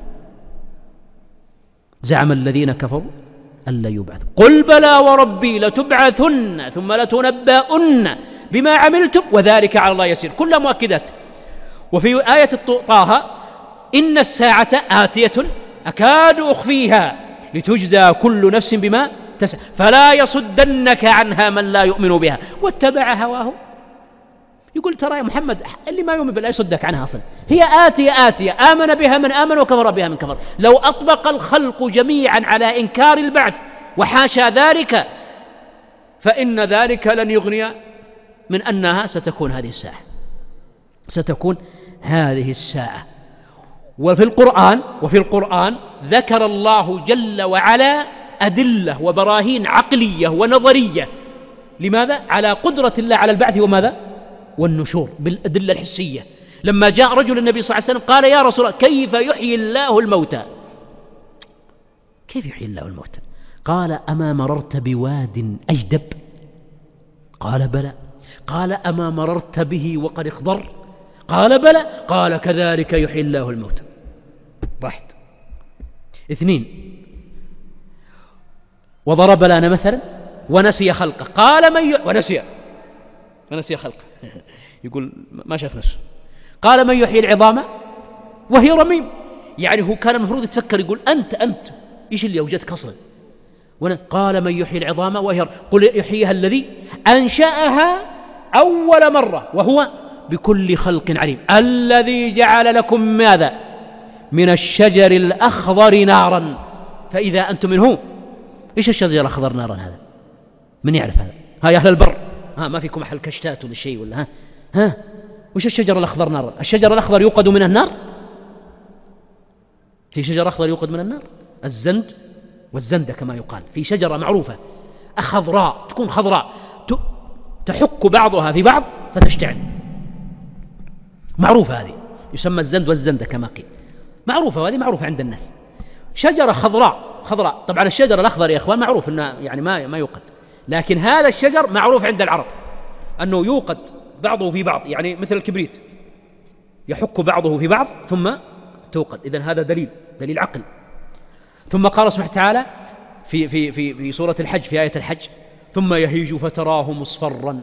زعم الذين كفروا أن لا يبعثوا، قل بلى وربي لتبعثن ثم لتنبؤن بما عملتم وذلك على الله يسير. كل مؤكدات. وفي آية طه إن الساعة آتية أكاد أخفيها لتجزى كل نفس بما تسعى فلا يصدنك عنها من لا يؤمن بها واتبع هواه. يقول ترى يا محمد اللي ما يؤمن بالله يصدك عنها أصلا، هي آتية آمن بها من آمن وكفر بها من كفر. لو أطبق الخلق جميعا على إنكار البعث وحاشا ذلك فإن ذلك لن يغني من أنها ستكون هذه الساعة. وفي القرآن ذكر الله جل وعلا أدلة وبراهين عقلية ونظرية. لماذا؟ على قدرة الله على البعث وماذا؟ والنشور، بالأدلة الحسية. لما جاء رجل النبي صلى الله عليه وسلم قال يا رسول الله كيف يحيي الله الموتى؟ كيف يحيي الله الموتى؟ قال أما مررت بواد أجدب؟ قال بلى. قال أما مررت به وقد اخضر؟ قال بلى. قال كذلك يحيي الله الموتى. 1. 2. وضرب لنا مثلا ونسي خلقه. قال ونسي خلقه يقول ما شاف نفسه. قال من يحيي العظام وهي رميم؟ يعني هو كان المفروض يتفكر يقول أنت إيش اللي أوجدك أصلا؟ قال من يحيي العظام وهي قل يحييها الذي أنشأها أول مرة وهو بكل خلق عليم. الذي جعل لكم ماذا؟ من الشجر الأخضر نارا فإذا أنتم منه. إيش الشجر الأخضر نارا هذا؟ من يعرف هذا؟ يا أهل البر ما فيكم أحل كشتات ولا شيء ولا وش الشجر الأخضر نارا؟ الشجر الأخضر يوقد من النار؟ في شجر أخضر يوقد من النار؟ الزند والزندة كما يقال، في شجرة معروفة خضراء، تكون خضراء تحك بعضها في بعض فتشتعل. معروفة هذه، يسمى الزند والزندة كما قيل، معروفة، وهذه معروفة عند الناس. شجرة خضراء. طبعا الشجر الأخضر يا إخوان معروف أنه يعني ما يوقد، لكن هذا الشجر معروف عند العرب أنه يوقد بعضه في بعض، يعني مثل الكبريت يحك بعضه في بعض ثم توقد. إذن هذا دليل عقل. ثم قال سبحانه وتعالى في سورة الحج، في آية الحج: ثم يهيج فتراه مصفرا.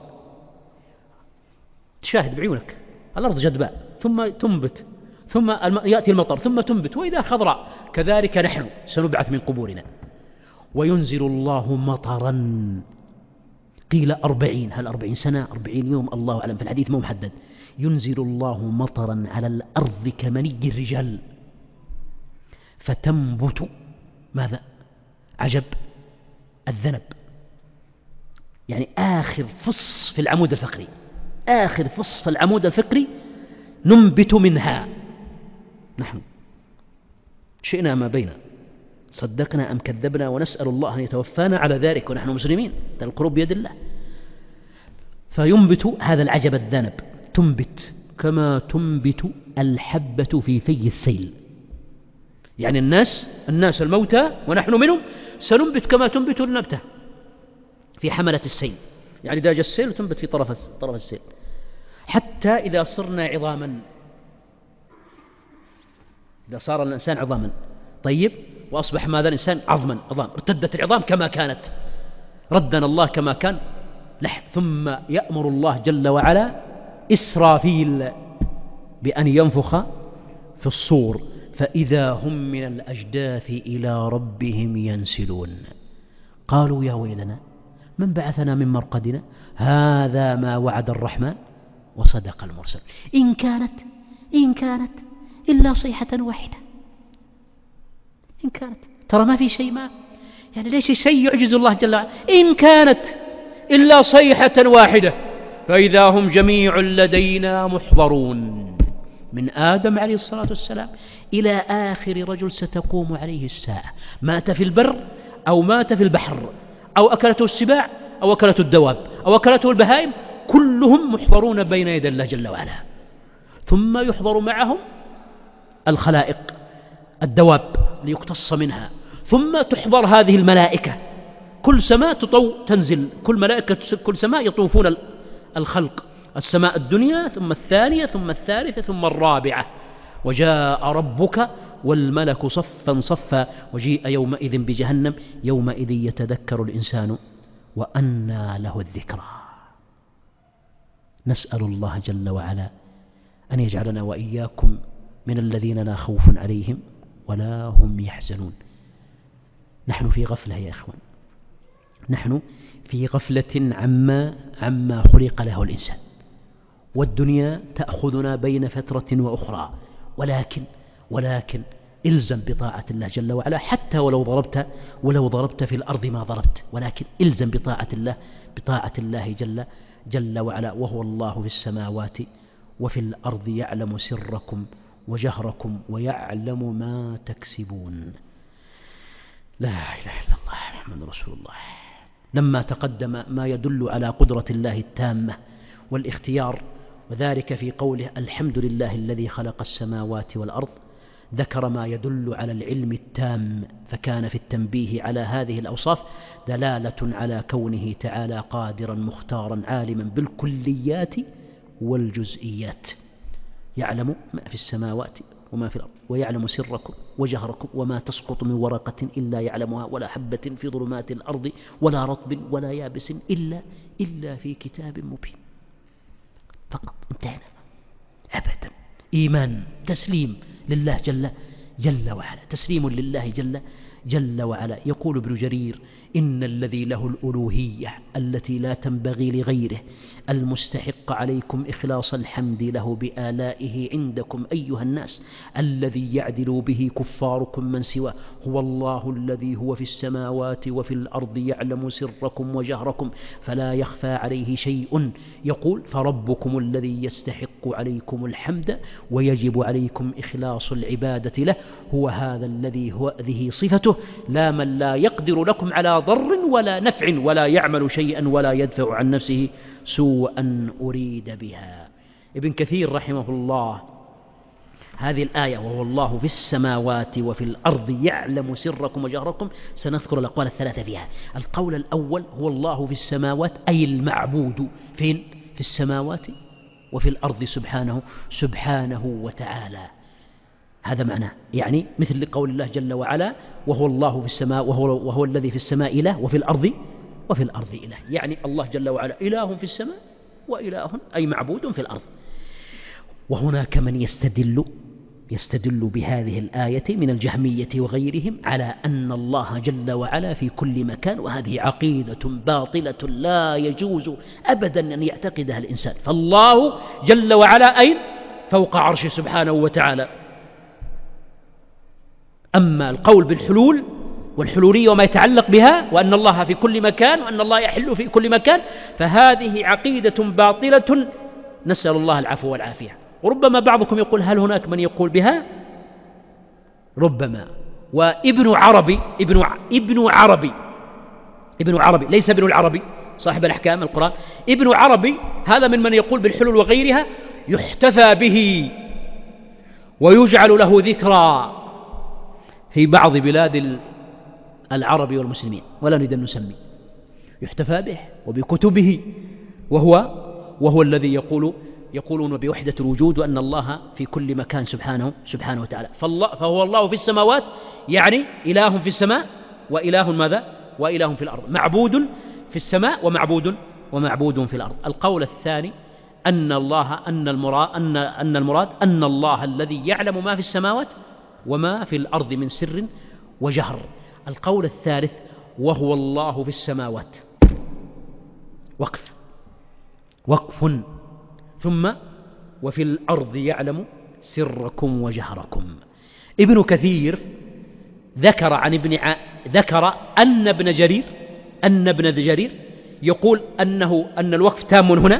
تشاهد بعيونك الأرض جدباء ثم تنبت، ثم يأتي المطر ثم تنبت، وإذا خضراء. كذلك نحن سنبعث من قبورنا. وينزل الله مطرا، قيل 40، هل 40 سنة 40 يوم الله أعلم، في الحديث مو محدد. ينزل الله مطرا على الأرض كمني الرجال فتنبت ماذا؟ عجب الذنب، يعني آخر فص في العمود الفقري، آخر فص في العمود الفقري ننبت منها نحن، شئنا ما بينا، صدقنا أم كذبنا، ونسأل الله أن يتوفانا على ذلك ونحن مسلمين، القلوب بيد الله. فينبت هذا العجب الذنب، تنبت كما تنبت الحبة في في السيل، يعني الناس الموتى ونحن منهم سننبت كما تنبت النبتة في حملة السيل، يعني إذا جاء السيل تنبت في طرف السيل، حتى إذا صرنا عظاما، إذا صار الإنسان عظاما. طيب، وأصبح ماذا الإنسان؟ عظام، ارتدت العظام كما كانت، ردنا الله كما كان لحم. ثم يأمر الله جل وعلا إسرافيل بأن ينفخ في الصور، فإذا هم من الأجداث إلى ربهم ينسلون. قالوا يا ويلنا من بعثنا من مرقدنا، هذا ما وعد الرحمن وصدق المرسل، إن كانت إلا صيحة واحدة. إن كانت، ترى ما في شيء، يعني ليش شيء يعجز الله جل وعلا. إن كانت إلا صيحة واحدة فإذا هم جميع لدينا محضرون، من آدم عليه الصلاة والسلام إلى آخر رجل ستقوم عليه الساعة، مات في البر أو مات في البحر، أو أكلته السباع أو أكلته الدواب أو أكلته البهائم، كلهم محضرون بين يدي الله جل وعلا. ثم يحضر معهم الخلائق، الدواب ليقتص منها، ثم تحضر هذه الملائكة، كل سماء تنزل، كل سماء يطوفون الخلق، السماء الدنيا ثم الثانية ثم الثالثة ثم الرابعة. وجاء ربك والملك صفا صفا وجيء يومئذ بجهنم يومئذ يتذكر الإنسان وأنى له الذكرى. نسأل الله جل وعلا أن يجعلنا وإياكم من الذين لا خوف عليهم ولا هم يحزنون. نحن في غفلة يا إخوان، نحن في غفلة عما خلق له الإنسان، والدنيا تأخذنا بين فترة وأخرى، ولكن إلزم بطاعة الله جل وعلا، حتى ولو ضربت في الأرض ما ضربت، ولكن إلزم بطاعة الله جل وعلا. وهو الله في السماوات وفي الأرض، يعلم سركم وجهركم ويعلم ما تكسبون. لا إله إلا الله محمد رسول الله. لما تقدم ما يدل على قدرة الله التامة والاختيار، وذلك في قوله الحمد لله الذي خلق السماوات والأرض، ذكر ما يدل على العلم التام، فكان في التنبيه على هذه الأوصاف دلالة على كونه تعالى قادرا مختارا عالما بالكليات والجزئيات، يعلم ما في السماوات وما في الأرض، ويعلم سركم وجهركم وما تسقط من ورقة إلا يعلمها، ولا حبة في ظلمات الأرض ولا رطب ولا يابس إلا في كتاب مبين. فقط، انتهينا. أبدا. إيمان، تسليم لله جل وعلا، تسليم لله جل وعلا. يقول ابن جرير: إن الذي له الألوهية التي لا تنبغي لغيره، المستحق عليكم إخلاص الحمد له بآلائه عندكم أيها الناس، الذي يعدل به كفاركم من سواه، هو الله الذي هو في السماوات وفي الأرض، يعلم سركم وجهركم فلا يخفى عليه شيء. يقول: فربكم الذي يستحق عليكم الحمد ويجب عليكم إخلاص العبادة له، هو هذا الذي هو ذه صفته، سنته: لا من لا يقدر لكم على ضر ولا نفع ولا يعمل شيئا ولا يدفع عن نفسه سوءا أريد بها. ابن كثير رحمه الله هذه الآية: وهو الله في السماوات وفي الأرض يعلم سركم وجهركم، سنذكر الأقوال الثلاثة فيها. القول الأول: هو الله في السماوات، أي المعبود فين؟ في السماوات وفي الأرض سبحانه وتعالى. هذا معناه، يعني مثل قول الله جل وعلا: وهو الله في السماء، وهو الذي في السماء إله وفي الأرض إله. يعني الله جل وعلا إله في السماء وإله أي معبود في الأرض. وهناك من يستدل بهذه الآية من الجهمية وغيرهم على أن الله جل وعلا في كل مكان، وهذه عقيدة باطلة لا يجوز أبدا أن يعتقدها الإنسان. فالله جل وعلا أين؟ فوق عرشه سبحانه وتعالى. أما القول بالحلول والحلولية وما يتعلق بها، وأن الله في كل مكان وأن الله يحل في كل مكان، فهذه عقيدة باطلة نسأل الله العفو والعافية. وربما بعضكم يقول: هل هناك من يقول بها؟ ربما. وابن عربي ليس ابن العربي صاحب الأحكام القرآن، ابن عربي هذا من يقول بالحلول وغيرها، يحتفى به ويجعل له ذكرى في بعض بلاد العرب والمسلمين، ولا نريد أن نسمي. يحتفى به وبكتبه، وهو الذي يقولون بوحدة الوجود، وأن الله في كل مكان سبحانه وتعالى. فهو الله في السماوات، يعني إله في السماء وإله ماذا؟ وإله في الأرض، معبود في السماء ومعبود في الأرض. القول الثاني أن المراد أن الله الذي يعلم ما في السماوات وما في الأرض من سر وجهر. القول الثالث: وهو الله في السماوات، وقف، ثم وفي الأرض يعلم سركم وجهركم. ابن كثير ذكر أن ابن جرير يقول أن الوقف تام هنا،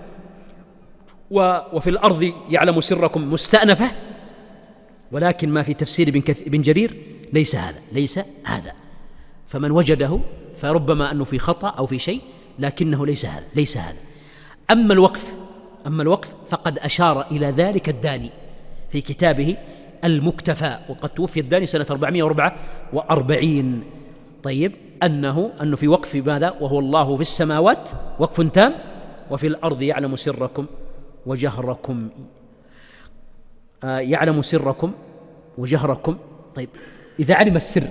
وفي الأرض يعلم سركم مستأنفة، ولكن ما في تفسير ابن جرير ليس هذا. فمن وجده فربما أنه في خطأ أو في شيء، لكنه ليس هذا. أما الوقف فقد أشار إلى ذلك الداني في كتابه المكتفى، وقد توفي الداني سنة 444. طيب، أنه في وقف ماذا؟ وهو الله في السماوات، وقف تام، وفي الأرض يعلم سركم وجهركم. يعلم سركم وجهركم. طيب، إذا علم السر،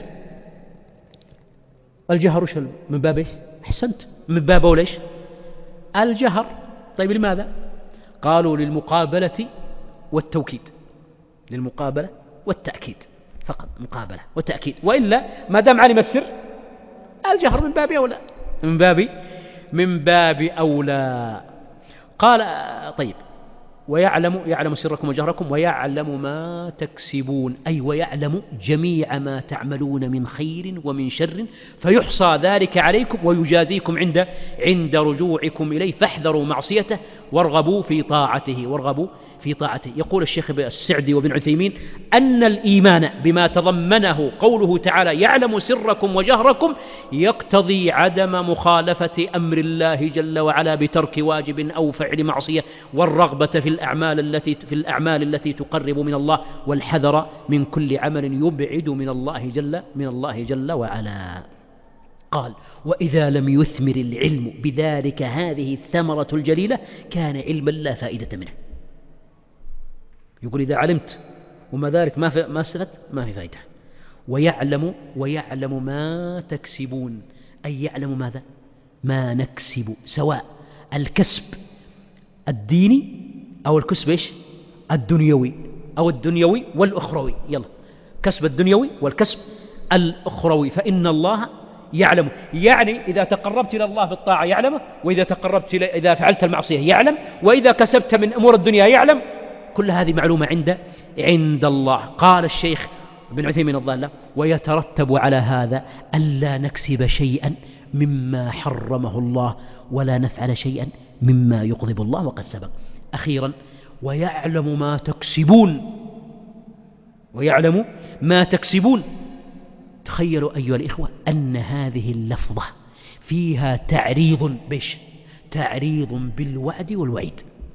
الجهر وش من باب إيش؟ أحسنت، من باب وليش؟ الجهر. طيب، لماذا؟ قالوا للمقابلة والتوكيد، للمقابلة والتأكيد فقط، مقابلة وتأكيد. وإلا ما دام علم السر، الجهر من باب أولى، من باب أولى. قال: طيب، يعلم سركم وجهركم، ويعلم ما تكسبون، أي ويعلم جميع ما تعملون من خير ومن شر، فيحصى ذلك عليكم ويجازيكم عند رجوعكم إليه، فاحذروا معصيته وارغبوا في طاعته. يقول الشيخ السعدي وابن عثيمين أن الإيمان بما تضمنه قوله تعالى: يعلم سركم وجهركم، يقتضي عدم مخالفة أمر الله جل وعلا بترك واجب أو فعل معصية، والرغبة في الأعمال التي تقرب من الله، والحذر من كل عمل يبعد من الله جل وعلا. قال: وإذا لم يثمر العلم بذلك هذه الثمرة الجليلة، كان علما لا فائدة منه. يقول: إذا علمت وما ذلك ما استفدت، ما في فائدة. ويعلم ما تكسبون، أي يعلم ماذا؟ ما نكسب، سواء الكسب الديني أو الكسب إيش؟ الدنيوي، أو الدنيوي والأخروي. يلا، كسب الدنيوي والكسب الأخروي، فإن الله يعلم. يعني إذا تقربت إلى الله بالطاعة يعلمه، وإذا إذا فعلت المعصية يعلم، وإذا كسبت من أمور الدنيا يعلم. كل هذه معلومة عند الله. قال الشيخ ابن عثيمين الله: ويترتب على هذا ألا نكسب شيئا مما حرمه الله، ولا نفعل شيئا مما يغضب الله، وقد سبق. أخيرا: ويعلم ما تكسبون، تخيلوا أيها الإخوة أن هذه اللفظة فيها تعريض تعريض بالوعد والوعيد،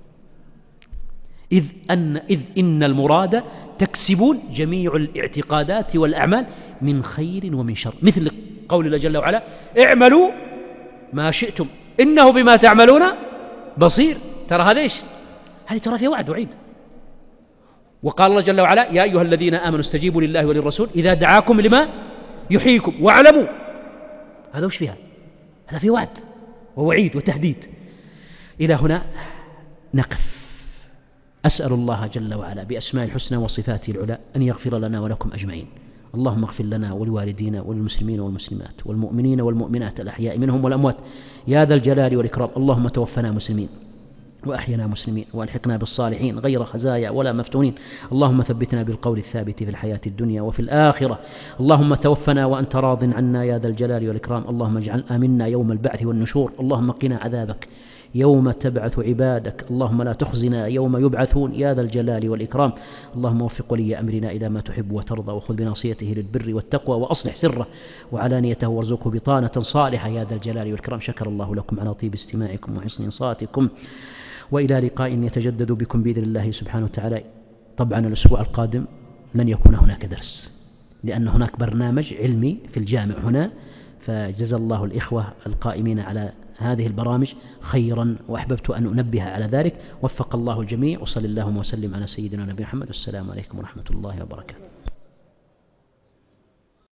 إذ إن المراد تكسبون جميع الاعتقادات والأعمال من خير ومن شر، مثل قول الله جل وعلا اعملوا ما شئتم إنه بما تعملون بصير. ترى هذا هذه ترى فيها وعد وعيد. وقال الله جل وعلا يا أيها الذين آمنوا استجيبوا لله وللرسول إذا دعاكم لما يحييكم واعلموا. هذا وش فيها؟ هذا فيه وعد ووعيد وتهديد. إلى هنا نقف. أسأل الله جل وعلا بأسماء الحسنى وصفاته العلى أن يغفر لنا ولكم أجمعين. اللهم اغفر لنا ولوالدينا وللمسلمين والمسلمات والمؤمنين والمؤمنات الأحياء منهم والأموات يا ذا الجلال والإكرام. اللهم توفنا مسلمين وأحينا مسلمين وألحقنا بالصالحين غير خزايا ولا مفتونين. اللهم ثبتنا بالقول الثابت في الحياة الدنيا وفي الآخرة. اللهم توفنا وأنت راض عنا يا ذا الجلال والإكرام. اللهم اجعل آمنا يوم البعث والنشور. اللهم قنا عذابك يوم تبعث عبادك. اللهم لا تخزنا يوم يبعثون يا ذا الجلال والإكرام. اللهم وفق ولي أمرنا إلى ما تحب وترضى، وخذ بناصيته للبر والتقوى، وأصلح سره وعلانيته، وارزقه بطانة صالحة يا ذا الجلال والإكرام. شكر الله لكم على طيب استماعكم وحسن إنصاتكم، وإلى لقاء يتجدد بكم بإذن الله سبحانه وتعالى. طبعا الأسبوع القادم لن يكون هناك درس لأن هناك برنامج علمي في الجامع هنا، فجزا الله الإخوة القائمين على هذه البرامج خيرا، وأحببت أن أنبه على ذلك. وفق الله الجميع، وصلى اللهم وسلم على سيدنا نبي محمد. والسلام عليكم ورحمة الله وبركاته.